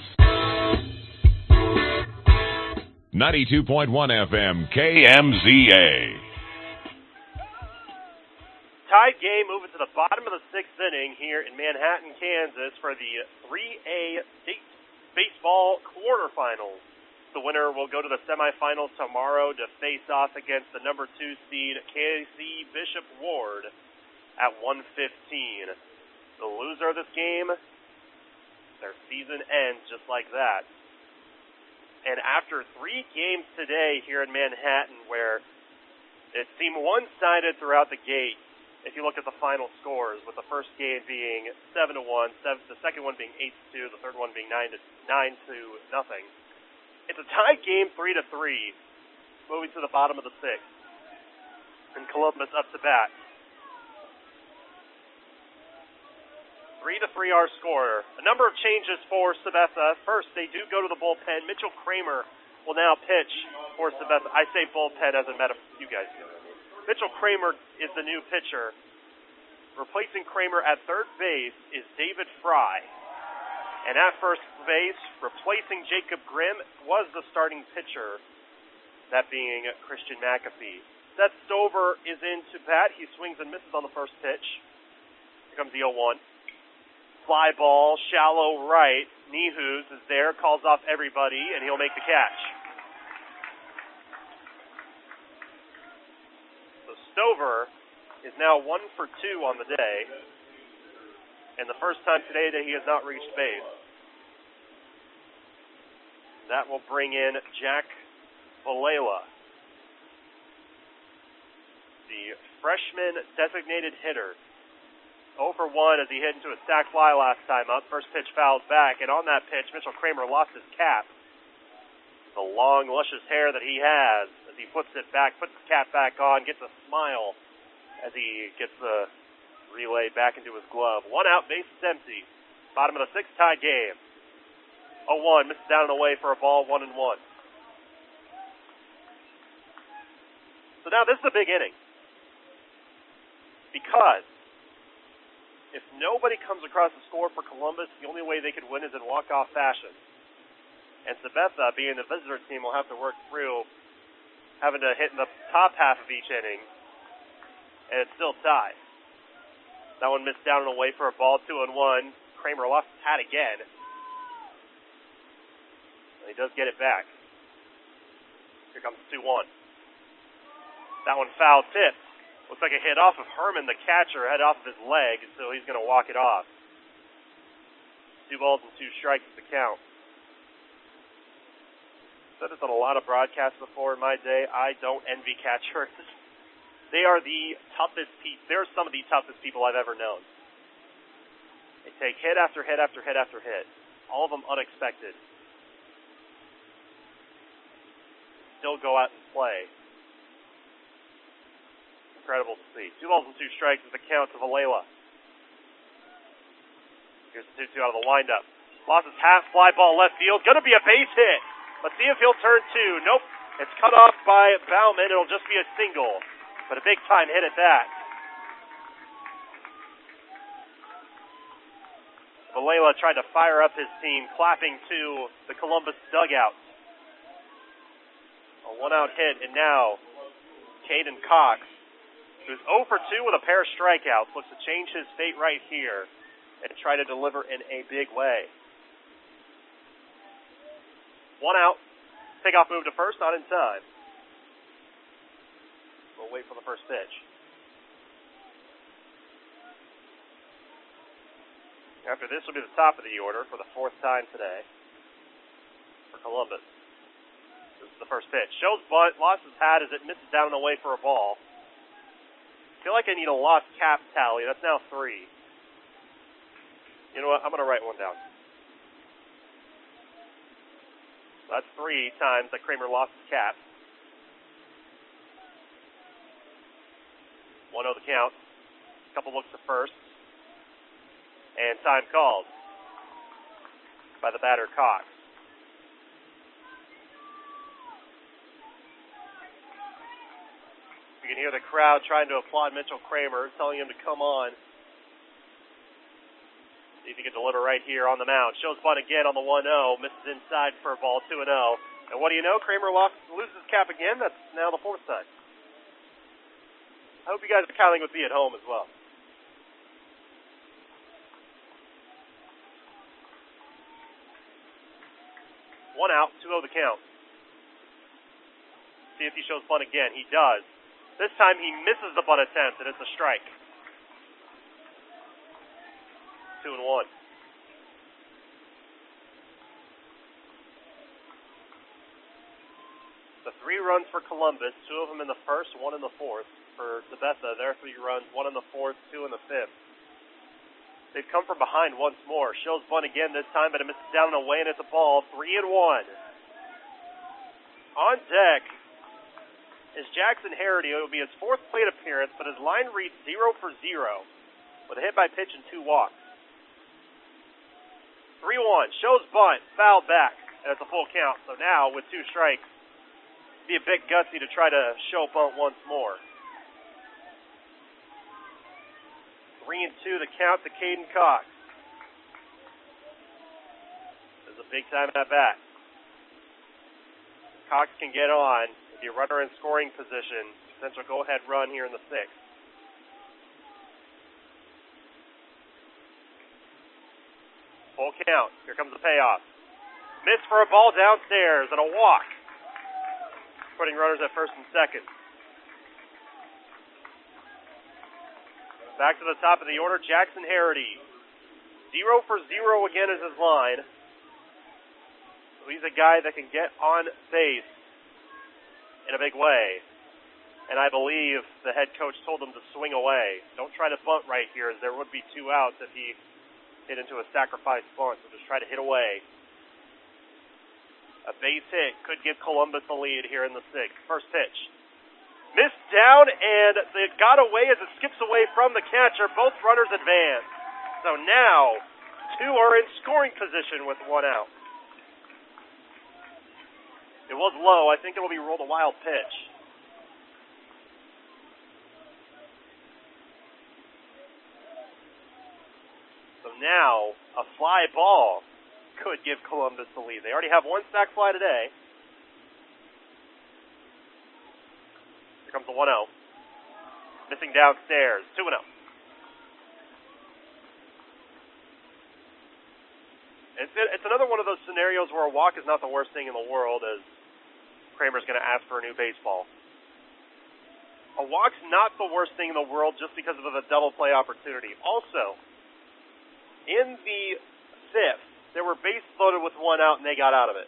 ninety-two point one F M, K M Z A.
Tied game moving to the bottom of the sixth inning here in Manhattan, Kansas for the three A state baseball quarterfinals. The winner will go to the semifinals tomorrow to face off against the number two seed K C Bishop Ward at one fifteen. The loser of this game, their season ends just like that. And after three games today here in Manhattan where it seemed one-sided throughout the gate, if you look at the final scores, with the first game being seven to one, the second one being eight to two, the third one being nine to nine to nothing. It's a tied game three to three, moving to the bottom of the sixth. And Columbus up to bat. Three to three our score. A number of changes for Sabetha. First, they do go to the bullpen. Mitchell Kramer will now pitch for Sabetha. I say bullpen as a metaphor. You guys know what I mean. Mitchell Kramer is the new pitcher. Replacing Kramer at third base is David Fry. And at first base, replacing Jacob Grimm was the starting pitcher, that being Christian McAfee. Seth Stover is in to bat. He swings and misses on the first pitch. Here comes the oh one. Fly ball, shallow right. Nehus is there, calls off everybody, and he'll make the catch. So Stover is now one for two on the day, and the first time today that he has not reached base. That will bring in Jack Valela, the freshman designated hitter. oh for one as he hit into a sac fly last time up. First pitch fouled back, and on that pitch, Mitchell Kramer lost his cap. The long, luscious hair that he has as he puts it back, puts his cap back on, gets a smile as he gets the relay back into his glove. One out, bases empty. Bottom of the sixth, tie game. oh one, misses down and away for a ball, one and one. So now this is a big inning. Because if nobody comes across the score for Columbus, the only way they could win is in walk-off fashion. And Sabetha, being the visitor team, will have to work through having to hit in the top half of each inning, and it's still tied. That one missed down and away for a ball, two and one. Kramer lost his hat again. And he does get it back. Here comes two one. That one foul tipped. Looks like a hit off of Herman, the catcher, head off of his leg, so he's going to walk it off. Two balls and two strikes is the count. I've said this on a lot of broadcasts before in my day. I don't envy catchers. They are the toughest people. They're some of the toughest people I've ever known. They take hit after hit after hit after hit. All of them unexpected. Still go out and play. Incredible to see. Two balls and two strikes is the count to Valela. Here's the two two out of the windup. Lost his half fly ball left field. Going to be a base hit. Let's see if he'll turn two. Nope. It's cut off by Bauman. It'll just be a single. But a big-time hit at that. Valela tried to fire up his team, clapping to the Columbus dugout. A one-out hit, and now Caden Cox, who's oh for two with a pair of strikeouts, looks to change his fate right here and try to deliver in a big way. One out. Takeoff move to first, not in time. We'll wait for the first pitch. After this will be the top of the order for the fourth time today for Columbus. This is the first pitch. Shows bunt, lost his hat as it misses down and away for a ball. I feel like I need a lost cap tally. That's now three. You know what? I'm going to write one down. That's three times that Kramer lost his cap. one oh the count. Couple looks to first. And time called by the batter, Cox. You can hear the crowd trying to applaud Mitchell Kramer, telling him to come on. See if he can deliver right here on the mound. Shows bunt again on the one oh. Misses inside for a ball, two and oh. And what do you know? Kramer lost, loses his cap again. That's now the fourth time. I hope you guys are counting with me at home as well. One out, two oh the count. See if he shows bunt again. He does. This time he misses the bunt attempt, and it's a strike. Two and one. The three runs for Columbus, two of them in the first, one in the fourth. For Sabetha, their three runs, one in the fourth, two in the fifth. They've come from behind once more. Shows bunt again this time, but it misses down and away, and it's a ball. Three and one. On deck is Jackson Harity. It will be his fourth plate appearance, but his line reads zero for zero with a hit by pitch and two walks. three one. Shows bunt. Fouled back. And it's a full count. So now, with two strikes, be a bit gutsy to try to show bunt once more. Three and two, the count to Caden Cox. This is a big time at bat. Cox can get on. If you runner in scoring position, potential go-ahead run here in the sixth. Full count. Here comes the payoff. Miss for a ball downstairs and a walk, putting runners at first and second. Back to the top of the order, Jackson Harity. Zero for zero again is his line. So he's a guy that can get on base in a big way. And I believe the head coach told him to swing away. Don't try to bunt right here, as there would be two outs if he hit into a sacrifice bunt. So just try to hit away. A base hit could give Columbus the lead here in the sixth. First pitch. Missed down, and it got away as it skips away from the catcher. Both runners advance. So now, two are in scoring position with one out. It was low. I think it will be rolled a wild pitch. So now, a fly ball could give Columbus the lead. They already have one sac fly today. Comes the one oh. Missing downstairs. two and oh. It's, it's another one of those scenarios where a walk is not the worst thing in the world, as Kramer's going to ask for a new baseball. A walk's not the worst thing in the world just because of the double play opportunity. Also, in the fifth, they were base loaded with one out and they got out of it.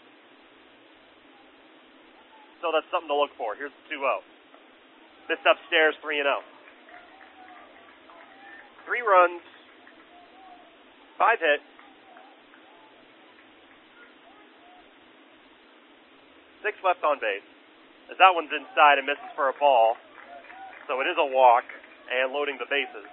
So that's something to look for. Here's the two oh. Missed upstairs, three and oh. Three runs, five hits, six left on base. As that one's inside and misses for a ball, so it is a walk and loading the bases.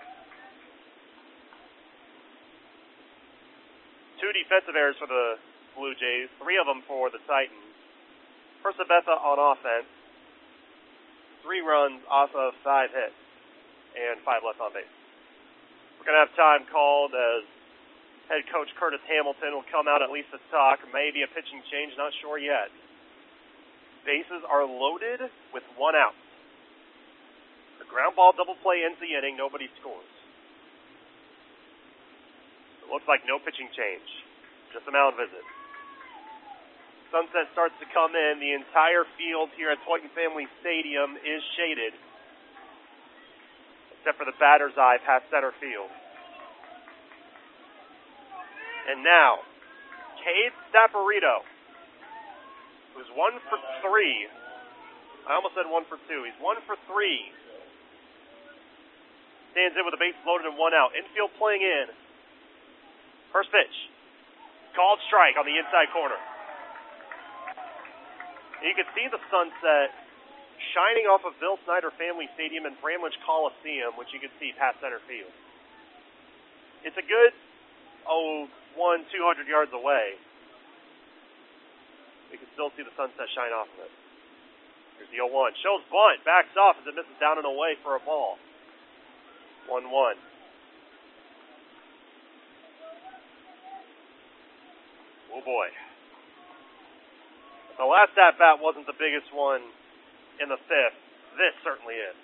Two defensive errors for the Blue Jays, three of them for the Titans. For Sabetha on offense. Three runs off of five hits and five left on base. We're going to have time called as head coach Curtis Hamilton will come out at least to talk. Maybe a pitching change, not sure yet. Bases are loaded with one out. The ground ball double play ends the inning. Nobody scores. It looks like no pitching change. Just a mound visit. Sunset starts to come in. The entire field here at Toyton Family Stadium is shaded, except for the batter's eye past center field. And now, Cade Saporito, who's one for three. I almost said one for two. He's one for three. Stands in with the bases loaded and one out. Infield playing in. First pitch. Called strike on the inside corner. You can see the sunset shining off of Bill Snyder Family Stadium and Bramlage Coliseum, which you can see past center field. It's a good, oh, one, two hundred yards away. You can still see the sunset shine off of it. Here's the oh one. Shows bunt. Backs off as it misses down and away for a ball. one one. Oh, boy. The last at-bat wasn't the biggest one in the fifth. This certainly is.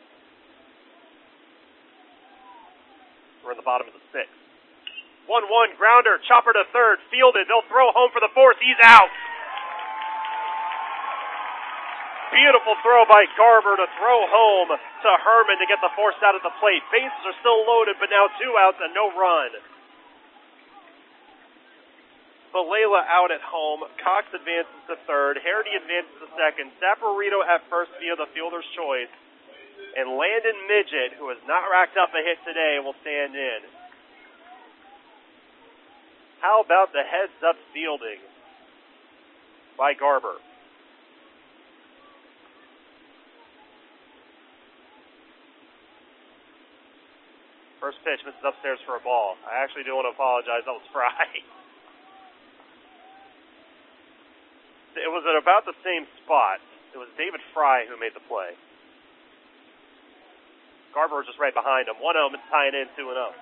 We're in the bottom of the sixth. one one, grounder, chopper to third, fielded. They'll throw home for the fourth. He's out. Beautiful throw by Garber to throw home to Herman to get the force out of the plate. Bases are still loaded, but now two outs and no run. Valela out at home. Cox advances to third. Harity advances to second. Saporito at first via the fielder's choice. And Landon Midget, who has not racked up a hit today, will stand in. How about the heads-up fielding by Garber? First pitch misses upstairs for a ball. I actually do want to apologize. That was Fry. It was at about the same spot. It was David Fry who made the play. Garber was just right behind him. one oh, it's tying in two and oh.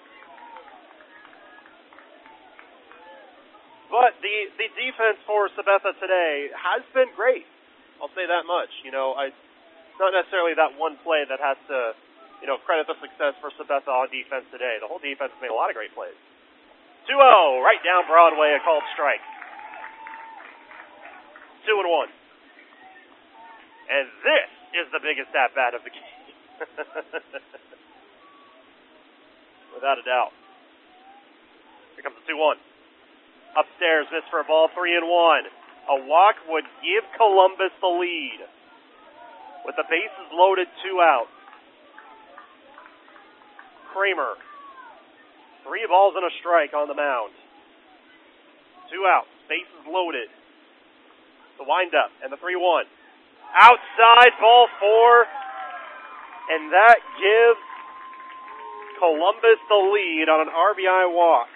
But the, the defense for Sabetha today has been great. I'll say that much. You know, I, it's not necessarily that one play that has to, you know, credit the success for Sabetha on defense today. The whole defense made a lot of great plays. two oh, right down Broadway, a called strike. two and one. And this is the biggest at-bat of the game. Without a doubt. Here comes the two one. Upstairs, missed for a ball, three and one. A walk would give Columbus the lead. With the bases loaded, two out. Kramer. Three balls and a strike on the mound. Two outs. Bases loaded. The windup and the three one. Outside, ball four. And that gives Columbus the lead on an R B I walk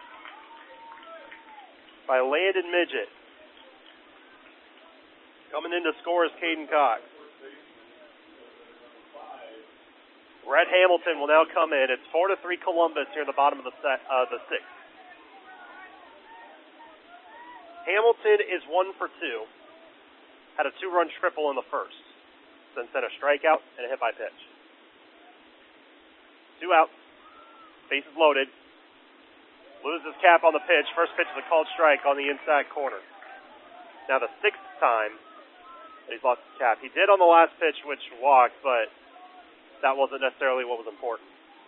by Landon Midget. Coming in to score is Caden Cox. Brett Hamilton will now come in. It's four to three Columbus here in the bottom of the set, uh, the sixth. Hamilton is one for two. Had a two-run triple in the first. Then sent a strikeout and a hit by pitch. Two outs. Bases loaded. Loses cap on the pitch. First pitch is a called strike on the inside corner. Now the sixth time that he's lost his cap. He did on the last pitch, which walked, but that wasn't necessarily what was important.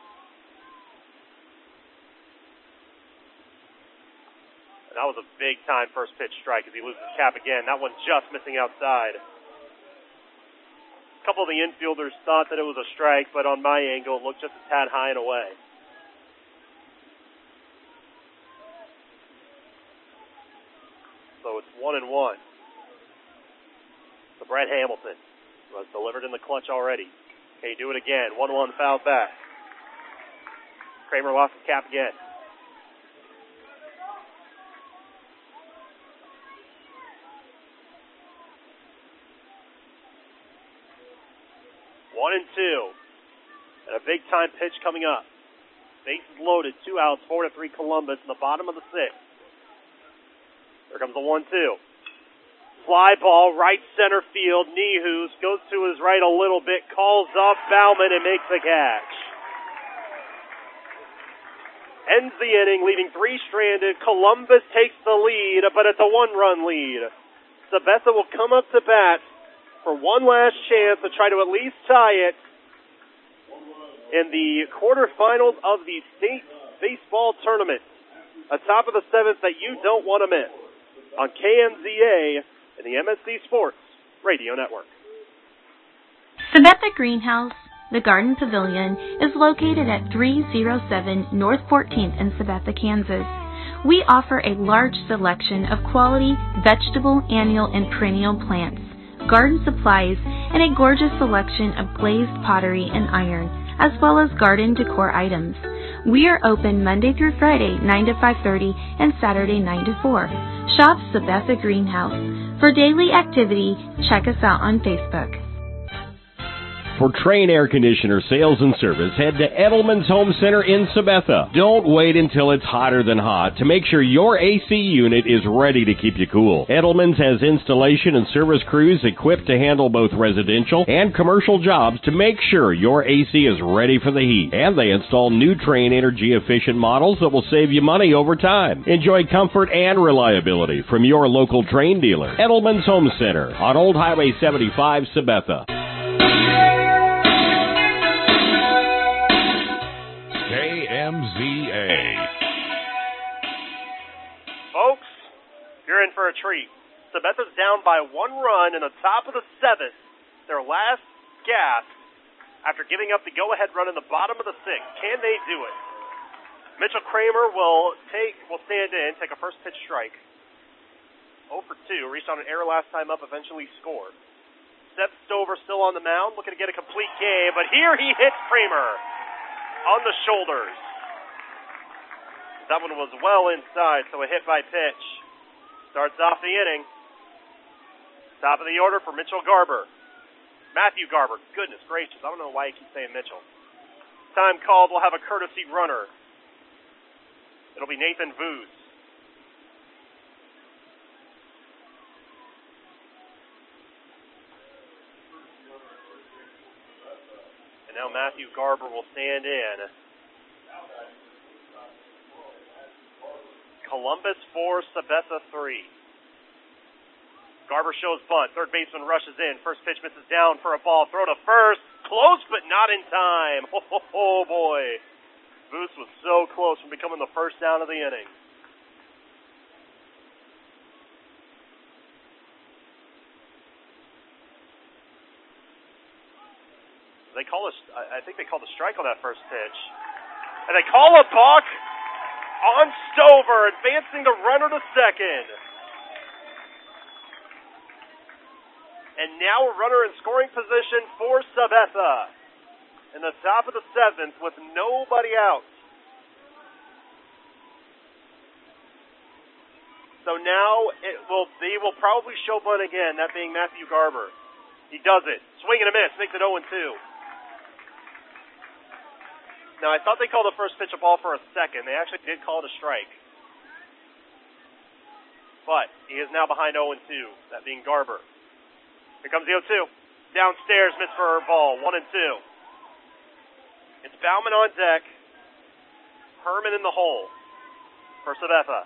And that was a big-time first pitch strike as he loses his cap again. That one just missing outside. A couple of the infielders thought that it was a strike, but on my angle, it looked just a tad high and away. So it's one and one. So Brett Hamilton was delivered in the clutch already. Can he do it again? one one foul back. Kramer lost his cap again. One and two. And a big-time pitch coming up. Bases loaded, two outs, four to three Columbus in the bottom of the sixth. Here comes the one two. Fly ball, right center field. Nehus goes to his right a little bit, calls up Bauman and makes the catch. Ends the inning, leaving three stranded. Columbus takes the lead, but it's a one-run lead. Sabetha will come up to bat for one last chance to try to at least tie it in the quarterfinals of the state baseball tournament. Atop of the seventh that you don't want to miss on K M Z A and the M S C Sports Radio Network.
Sabetha Greenhouse, the Garden Pavilion, is located at three oh seven North fourteenth in Sabetha, Kansas. We offer a large selection of quality vegetable, annual, and perennial plants, garden supplies, and a gorgeous selection of glazed pottery and iron, as well as garden decor items. We are open Monday through Friday, nine to five thirty, and Saturday, nine to four. Shop Sabetha Greenhouse. For daily activity, check us out on Facebook.
For Trane Air Conditioner sales and service, head to Edelman's Home Center in Sabetha. Don't wait until it's hotter than hot to make sure your A C unit is ready to keep you cool. Edelman's has installation and service crews equipped to handle both residential and commercial jobs to make sure your A C is ready for the heat. And they install new Trane energy-efficient models that will save you money over time. Enjoy comfort and reliability from your local Trane dealer. Edelman's Home Center on Old Highway seventy-five, Sabetha.
M Z A.
Folks, you're in for a treat. Sabetha's down by one run in the top of the seventh. Their last gasp after giving up the go-ahead run in the bottom of the sixth. Can they do it? Mitchell Kramer will take will stand in, take a first pitch strike. oh for two, reached on an error last time up, eventually scored. Seth Stover still on the mound, looking to get a complete game, but here he hits Kramer. on the shoulders. That one was well inside, so a hit by pitch. Starts off the inning. Top of the order for Mitchell Garber. Matthew Garber. Goodness gracious, I don't know why you keep saying Mitchell. Time called, we'll have a courtesy runner. It'll be Nathan Voos. And now Matthew Garber will stand in. Columbus four, Sabetha three. Garber shows bunt. Third baseman rushes in. First pitch misses down for a ball. Throw to first. Close, but not in time. Oh, oh, oh boy. Voos was so close from becoming the first down of the inning. They call a, I think they called a strike on that first pitch. And they call a balk on Stover, advancing the runner to second. And now a runner in scoring position for Sabetha. In the top of the seventh with nobody out. So now it will they will probably show bunt again, that being Matthew Garber. He does it. Swing and a miss, makes it oh and two. Now I thought they called the first pitch a ball for a second. They actually did call it a strike. But he is now behind oh and two, that being Garber. Here comes the oh two. Downstairs, missed for a ball. one and two. It's Bauman on deck. Herman in the hole for Sabetha.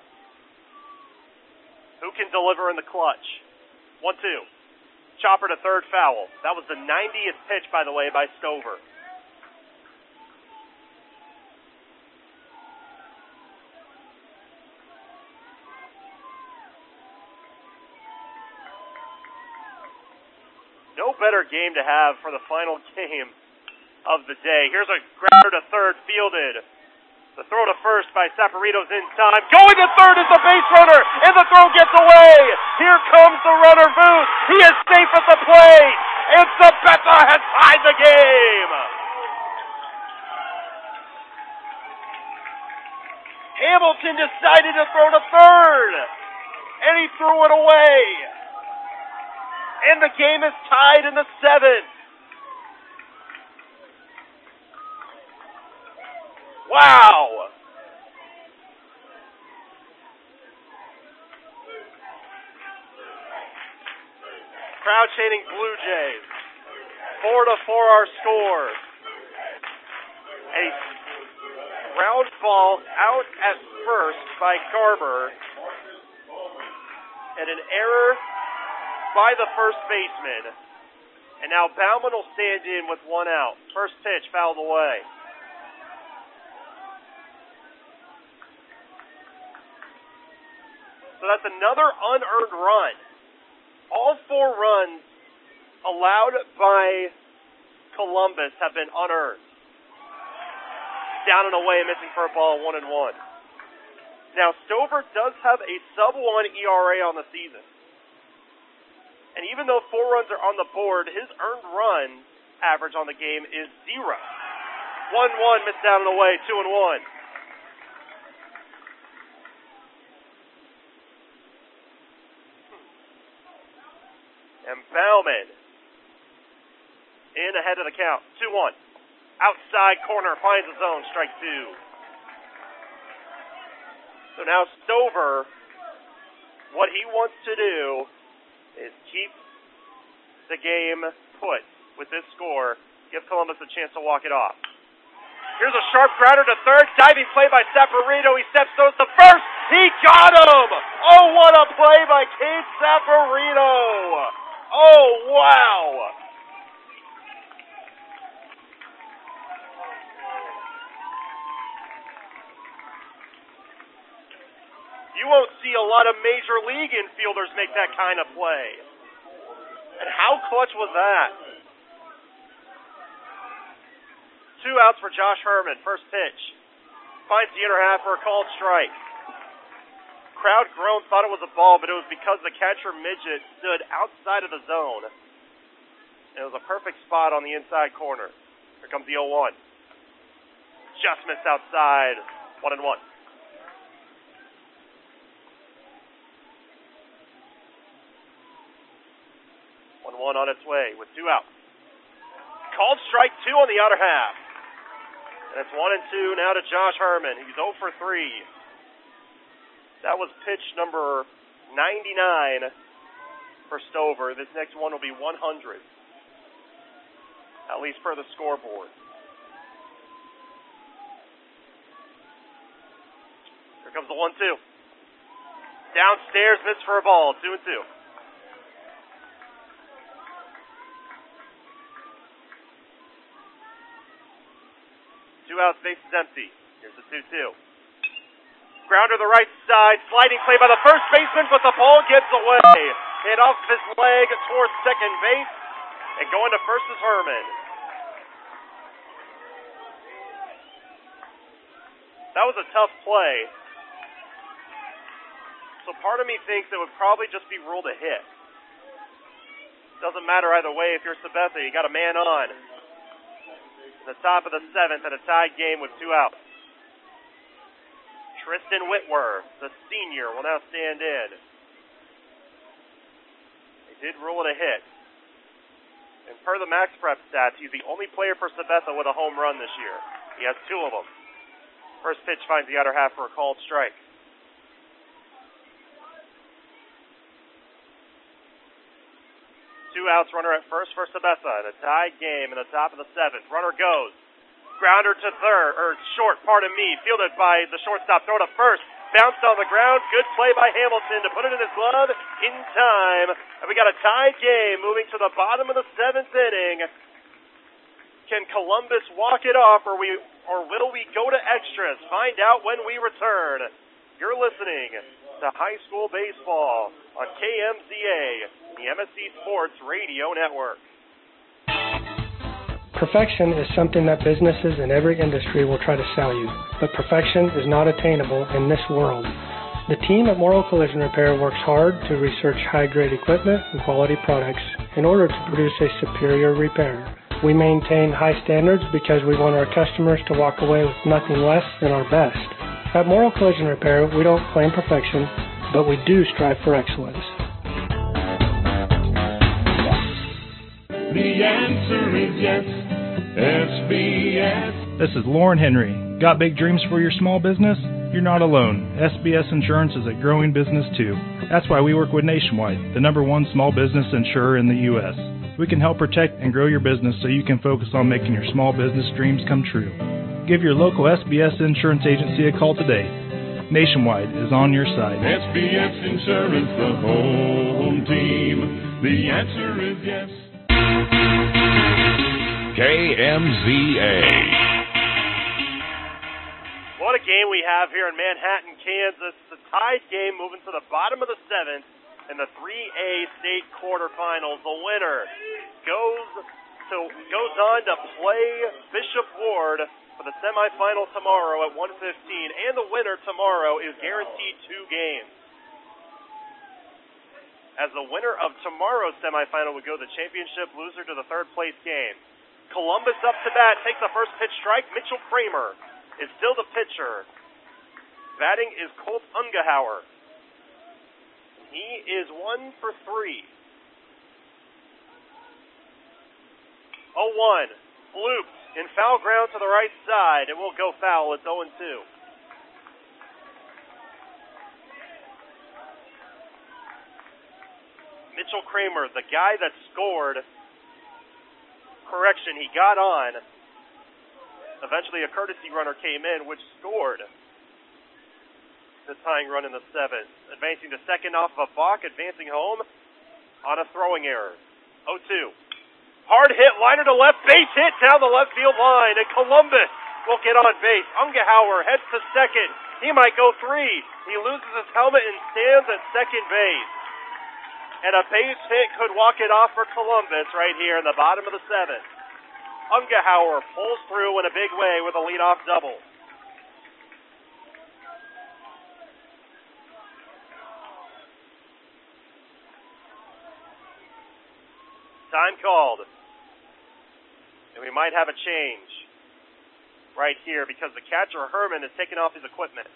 Who can deliver in the clutch? one two. Chopper to third, foul. That was the ninetieth pitch, by the way, by Stover. No better game to have for the final game of the day. Here's a grounder to third, fielded. The throw to first by Saporito's in time. Going to third is the base runner, and the throw gets away. Here comes the runner, Voos. He is safe at the plate, and Sabetha has tied the game. Hamilton decided to throw to third, and he threw it away. And the game is tied in the seventh. Wow! Crowd chanting Blue Jays. Four to four our score. A ground ball out at first by Garber. And an error by the first baseman. And now Bauman will stand in with one out. First pitch fouled away. So that's another unearned run. All four runs allowed by Columbus have been unearned. Down and away, missing for a ball, one and one. Now, Stover does have a sub one E R A on the season. And even though four runs are on the board, his earned run average on the game is zero. one one, missed down and away, two and one. And Bauman in ahead of the count. two one. Outside corner, finds the zone, strike two. So now Stover, what he wants to do is keep the game put with this score, give Columbus a chance to walk it off. Here's a sharp grounder to third, diving play by Saporito. He steps those to first. He got him! Oh, what a play by Cade Saporito! Oh, wow! You won't see a lot of major league infielders make that kind of play. And how clutch was that? Two outs for Josh Herman. First pitch. Finds the inner half for a called strike. Crowd groaned, thought it was a ball, but it was because the catcher midget stood outside of the zone. And it was a perfect spot on the inside corner. Here comes the oh one. just missed outside. One and one. one one on its way with two outs. Called strike two on the outer half. And it's one and two now to Josh Herman. He's oh for three. That was pitch number ninety-nine for Stover. This next one will be one hundred. At least per the scoreboard. Here comes the one two. Downstairs, missed for a ball. Two and two. Two outs, base is empty. Here's the two two. Grounder the right side, sliding play by the first baseman, but the ball gets away. Hit off his leg towards second base, and going to first is Herman. That was a tough play. So part of me thinks it would probably just be ruled a hit. Doesn't matter either way if you're Sabetha. You got a man on. The top of the seventh and a tied game with two outs. Tristan Whitwer, the senior, will now stand in. They did rule it a hit. And per the Max Prep stats, he's the only player for Sabetha with a home run this year. He has two of them. First pitch finds the outer half for a called strike. Two outs, runner at first for Sabetha, and a tied game in the top of the seventh. Runner goes. Grounder to third, or short, pardon me, fielded by the shortstop, throw to first. Bounced on the ground, good play by Hamilton to put it in his glove in time. And we got a tied game moving to the bottom of the seventh inning. Can Columbus walk it off, or we, or will we go to extras? Find out when we return. You're listening to High School Baseball on K M Z A, the M S C Sports Radio Network.
Perfection is something that businesses in every industry will try to sell you, but perfection is not attainable in this world. The team at Morrow Collision Repair works hard to research high-grade equipment and quality products in order to produce a superior repair. We maintain high standards because we want our customers to walk away with nothing less than our best. At Morrow Collision Repair, we don't claim perfection, but we do strive for excellence.
The answer is yes, S B S.
This is Lauren Henry. Got big dreams for your small business? You're not alone. S B S Insurance is a growing business too. That's why we work with Nationwide, the number one small business insurer in the U S We can help protect and grow your business so you can focus on making your small business dreams come true. Give your local S B S Insurance agency a call today. Nationwide is on your side.
S B S Insurance, the home team. The answer is yes.
K M Z A.
What a game we have here in Manhattan, Kansas. The tied game moving to the bottom of the seventh in the three A state quarterfinals. The winner goes to goes on to play Bishop Ward for the semifinal tomorrow at one fifteen, and the winner tomorrow is guaranteed two games. As the winner of tomorrow's semifinal would go to the championship, loser to the third place game. Columbus up to bat, takes the first pitch strike. Mitchell Kramer is still the pitcher. Batting is Colt Ungehauer. He is one for three. oh one. Blooped in foul ground to the right side. It will go foul. It's oh and two. Mitchell Kramer, the guy that scored. Correction, he got on. Eventually a courtesy runner came in, which scored the tying run in the seventh. Advancing to second off of a balk, advancing home on a throwing error. oh two. Hard hit, liner to left, base hit down the left field line, and Columbus will get on base. Ungehauer heads to second. He might go three. He loses his helmet and stands at second base. And a base hit could walk it off for Columbus right here in the bottom of the seventh. Ungehauer pulls through in a big way with a leadoff double. Time called. And we might have a change. right here because the catcher, Herman, is taking off his equipment.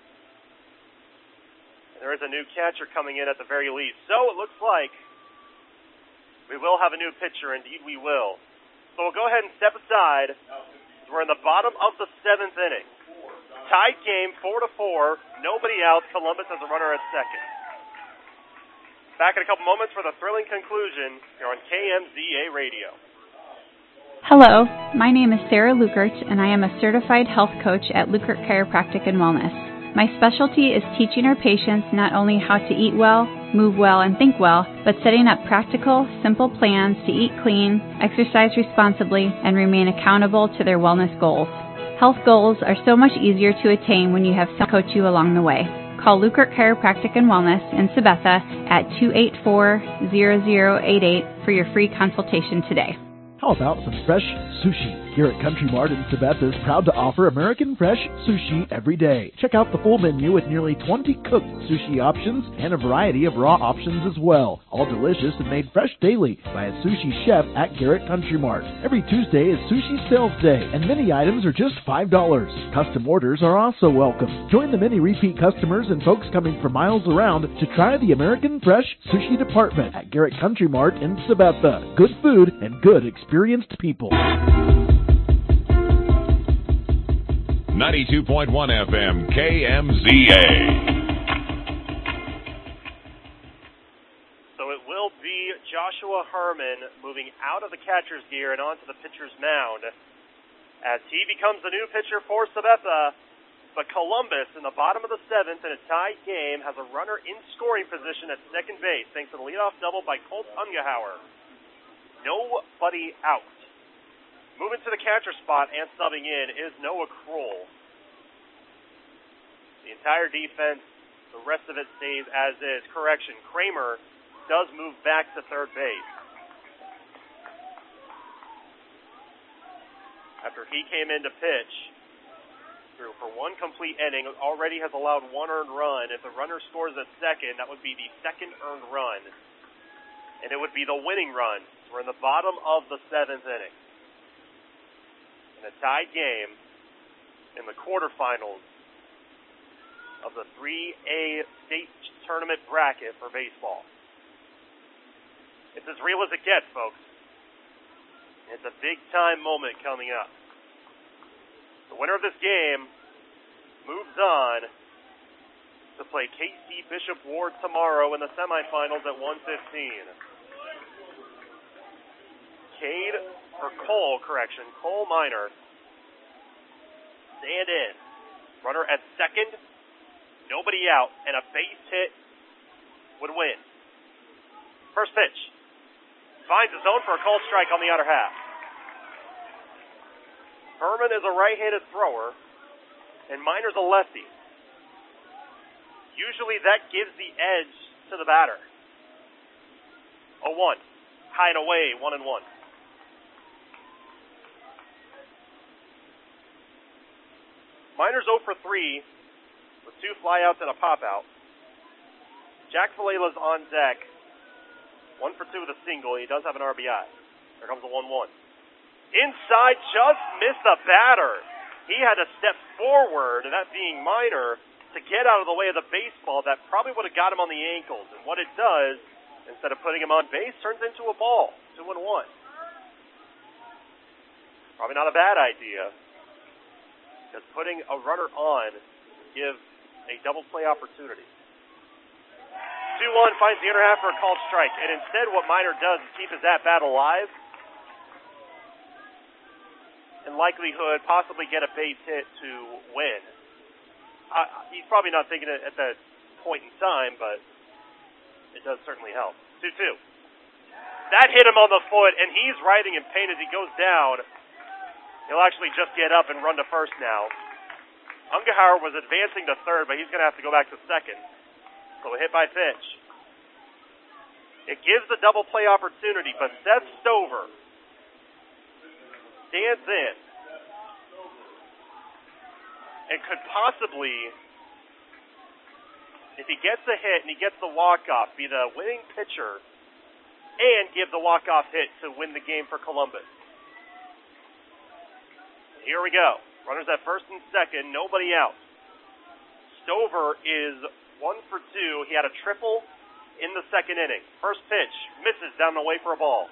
And there is a new catcher coming in at the very least. So it looks like we will have a new pitcher. Indeed, we will. So we'll go ahead and step aside. We're in the bottom of the seventh inning. Tied game, four to four. Nobody out. Columbus has a runner at second. Back in a couple moments for the thrilling conclusion here on K M Z A Radio.
Hello, my name is Sarah Lukert, and I am a certified health coach at Lukert Chiropractic and Wellness. My specialty is teaching our patients not only how to eat well, move well, and think well, but setting up practical, simple plans to eat clean, exercise responsibly, and remain accountable to their wellness goals. Health goals are so much easier to attain when you have someone coach you along the way. Call Lukert Chiropractic and Wellness in Sabetha at two eight four, zero zero eight eight for your free consultation today.
How about some fresh sushi? Here at Country Mart in Sabetha is proud to offer American fresh sushi every day. Check out the full menu with nearly twenty cooked sushi options and a variety of raw options as well. All delicious and made fresh daily by a sushi chef at Garrett Country Mart. Every Tuesday is Sushi Sales Day, and many items are just five dollars. Custom orders are also welcome. Join the many repeat customers and folks coming from miles around to try the American Fresh Sushi Department at Garrett Country Mart in Sabetha. Good food and good experienced people.
ninety-two point one F M K M Z A.
So it will be Joshua Herman moving out of the catcher's gear and onto the pitcher's mound as he becomes the new pitcher for Sabetha. But Columbus in the bottom of the seventh in a tied game has a runner in scoring position at second base thanks to the leadoff double by Colt Ungehauer. Nobody out. Moving to the catcher spot and subbing in is Noah Kroll. The entire defense, the rest of it stays as is. Correction, Kramer does move back to third base. After he came in to pitch, through for one complete inning, already has allowed one earned run. If the runner scores at second, that would be the second earned run. And it would be the winning run. We're in the bottom of the seventh inning. In a tied game in the quarterfinals of the three A state tournament bracket for baseball. It's as real as it gets, folks. It's a big-time moment coming up. The winner of this game moves on to play K C Bishop Ward tomorrow in the semifinals at one fifteen. Cade, or Cole, correction, Cole Minor, stand in. Runner at second, nobody out, and a base hit would win. First pitch. Finds the zone for a called strike on the outer half. Herman is a right-handed thrower, and Minor's a lefty. Usually that gives the edge to the batter. oh one. High and away, one and one. Minor's oh for three with two flyouts and a pop-out. Jack Falela's on deck. one for two with a single. He does have an R B I. There comes the one one. Inside, just missed the batter. He had to step forward, and that being Minor, to get out of the way of the baseball that probably would have got him on the ankles. And what it does, instead of putting him on base, turns into a ball. Two and one. Probably not a bad idea, because putting a runner on gives a double play opportunity. two one finds the inner half for a called strike, and instead what Minor does is keep his at-bat alive, in likelihood possibly get a base hit to win. Uh, he's probably not thinking it at that point in time, but it does certainly help. two two. That hit him on the foot, and he's writhing in pain as he goes down. He'll actually just get up and run to first now. Ungehauer was advancing to third, but he's going to have to go back to second. So a hit by pitch. It gives the double play opportunity, but Seth Stover stands in and could possibly, if he gets a hit and he gets the walk-off, be the winning pitcher and give the walk-off hit to win the game for Columbus. Here we go. Runners at first and second, nobody out. Stover is one for two. He had a triple in the second inning. First pitch, misses down the way for a ball.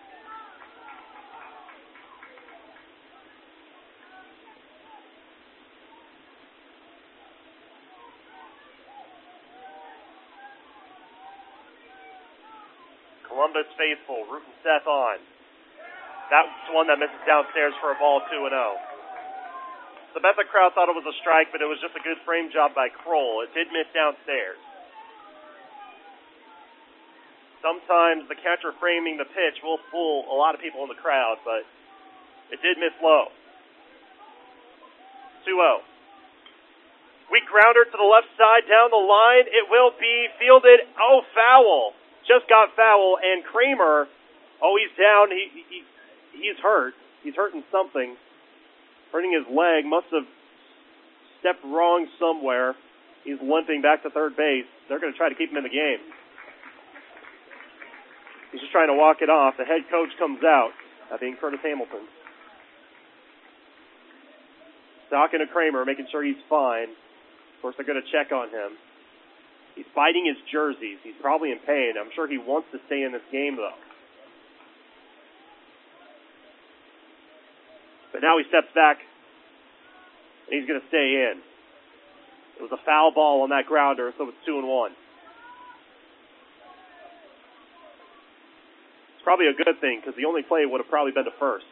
Columbus faithful, rooting Seth on. That's one that misses downstairs for a ball, two and oh. The Sabetha crowd thought it was a strike, but it was just a good frame job by Kroll. It did miss downstairs. Sometimes the catcher framing the pitch will fool a lot of people in the crowd, but it did miss low. two oh. Weak grounder to the left side down the line. It will be fielded. Oh, foul. Just got foul, and Kramer, oh, he's down. He, he He's hurt. He's hurting something. Hurting his leg. Must have stepped wrong somewhere. He's limping back to third base. They're going to try to keep him in the game. He's just trying to walk it off. The head coach comes out, that being Curtis Hamilton. Talking to Kramer, making sure he's fine. Of course, they're going to check on him. He's biting his jerseys. He's probably in pain. I'm sure he wants to stay in this game, though. But now he steps back, and he's going to stay in. It was a foul ball on that grounder, so it's two and one. It's probably a good thing, because the only play would have probably been to first.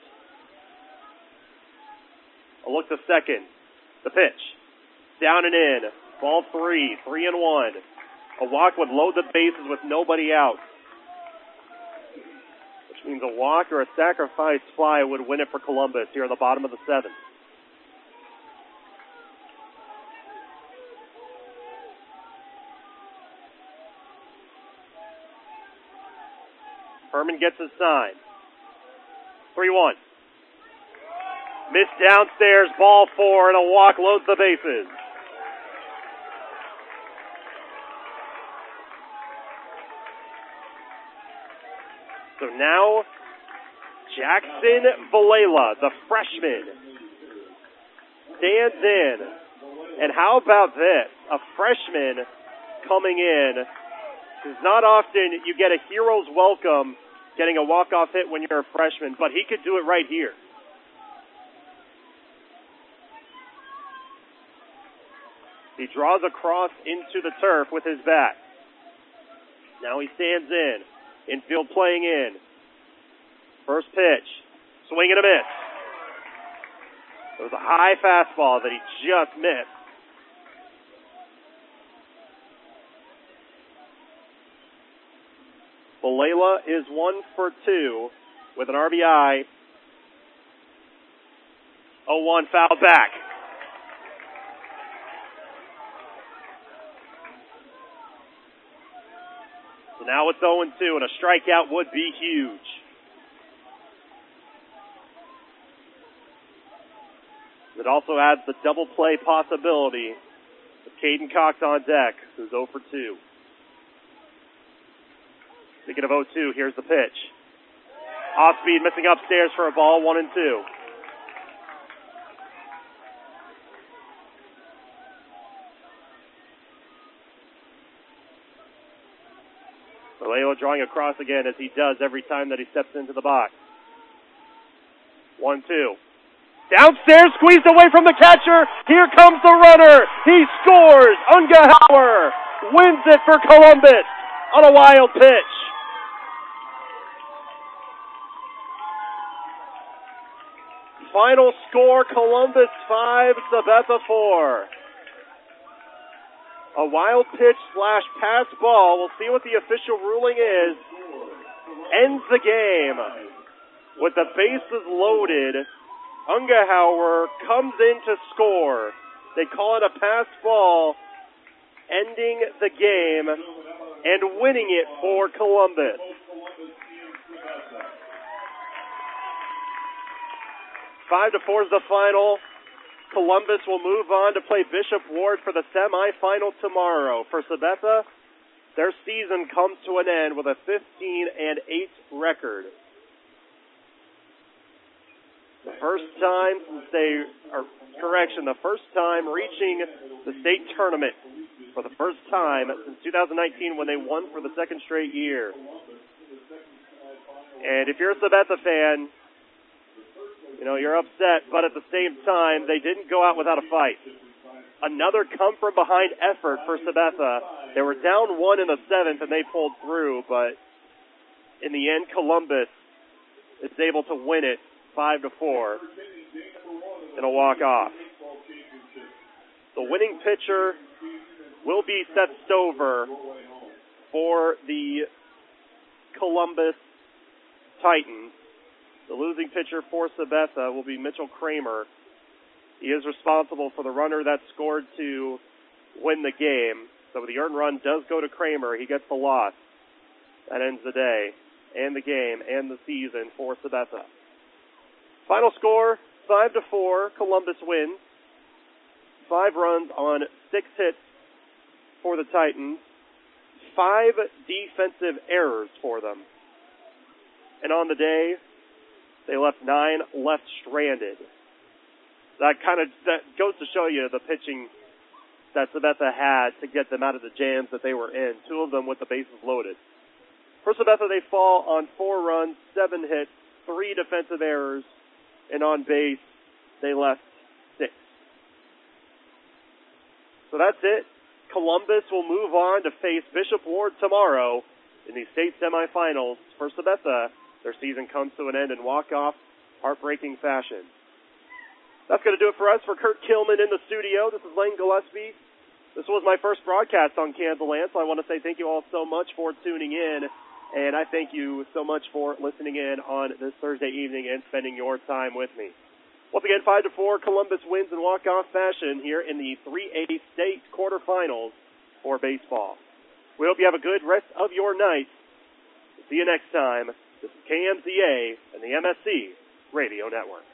A look to second. The pitch. Down and in. Ball three. Three and one. A walk would load the bases with nobody out. Means a walk or a sacrifice fly would win it for Columbus here in the bottom of the seventh. Herman gets his sign. three one. Missed downstairs, ball four, and a walk loads the bases. So now, Jackson Valela, the freshman, stands in. And how about this? A freshman coming in. It's not often you get a hero's welcome getting a walk-off hit when you're a freshman, but he could do it right here. He draws across into the turf with his bat. Now he stands in. Infield playing in. First pitch. Swing and a miss. It was a high fastball that he just missed. Valela is one for two with an R B I. oh one foul back. So now it's oh and two, and a strikeout would be huge. It also adds the double play possibility with Caden Cox on deck, who's oh for two. Speaking of oh two, here's the pitch. Off speed, missing upstairs for a ball, one and two. Vallejo drawing across again, as he does every time that he steps into the box. one two. Downstairs, squeezed away from the catcher. Here comes the runner. He scores. Ungehauer wins it for Columbus on a wild pitch. Final score, Columbus five, Sabetha four. A wild pitch slash pass ball. We'll see what the official ruling is. Ends the game with the bases loaded. Ungehauer comes in to score. They call it a pass ball, ending the game and winning it for Columbus. Five to four is the final. Columbus will move on to play Bishop Ward for the semifinal tomorrow. For Sabetha, their season comes to an end with a fifteen and eight record. The first time since they, or correction, the first time reaching the state tournament for the first time since two thousand nineteen when they won for the second straight year. And if you're a Sabetha fan, you know, you're upset, but at the same time, they didn't go out without a fight. Another come-from-behind effort for Sabetha. They were down one in the seventh, and they pulled through, but in the end, Columbus is able to win it five to four in a walk-off. The winning pitcher will be Seth Stover for the Columbus Titans. The losing pitcher for Sabetha will be Mitchell Kramer. He is responsible for the runner that scored to win the game. So the earned run does go to Kramer. He gets the loss. That ends the day and the game and the season for Sabetha. Final score, five to four. Columbus wins. Five runs on six hits for the Titans. Five defensive errors for them. And on the day, they left nine left stranded. That kind of that goes to show you the pitching that Sabetha had to get them out of the jams that they were in. Two of them with the bases loaded. For Sabetha, they fall on four runs, seven hits, three defensive errors, and on base, they left six. So that's it. Columbus will move on to face Bishop Ward tomorrow in the state semifinals. For Sabetha, their season comes to an end in walk-off, heartbreaking fashion. That's going to do it for us. For Kurt Kilman in the studio, this is Lane Gillespie. This was my first broadcast on Kansas Land, so I want to say thank you all so much for tuning in, and I thank you so much for listening in on this Thursday evening and spending your time with me. Once again, five to four, Columbus wins in walk-off fashion here in the three A state quarterfinals for baseball. We hope you have a good rest of your night. See you next time. This is K M Z A and the M S C Radio Network.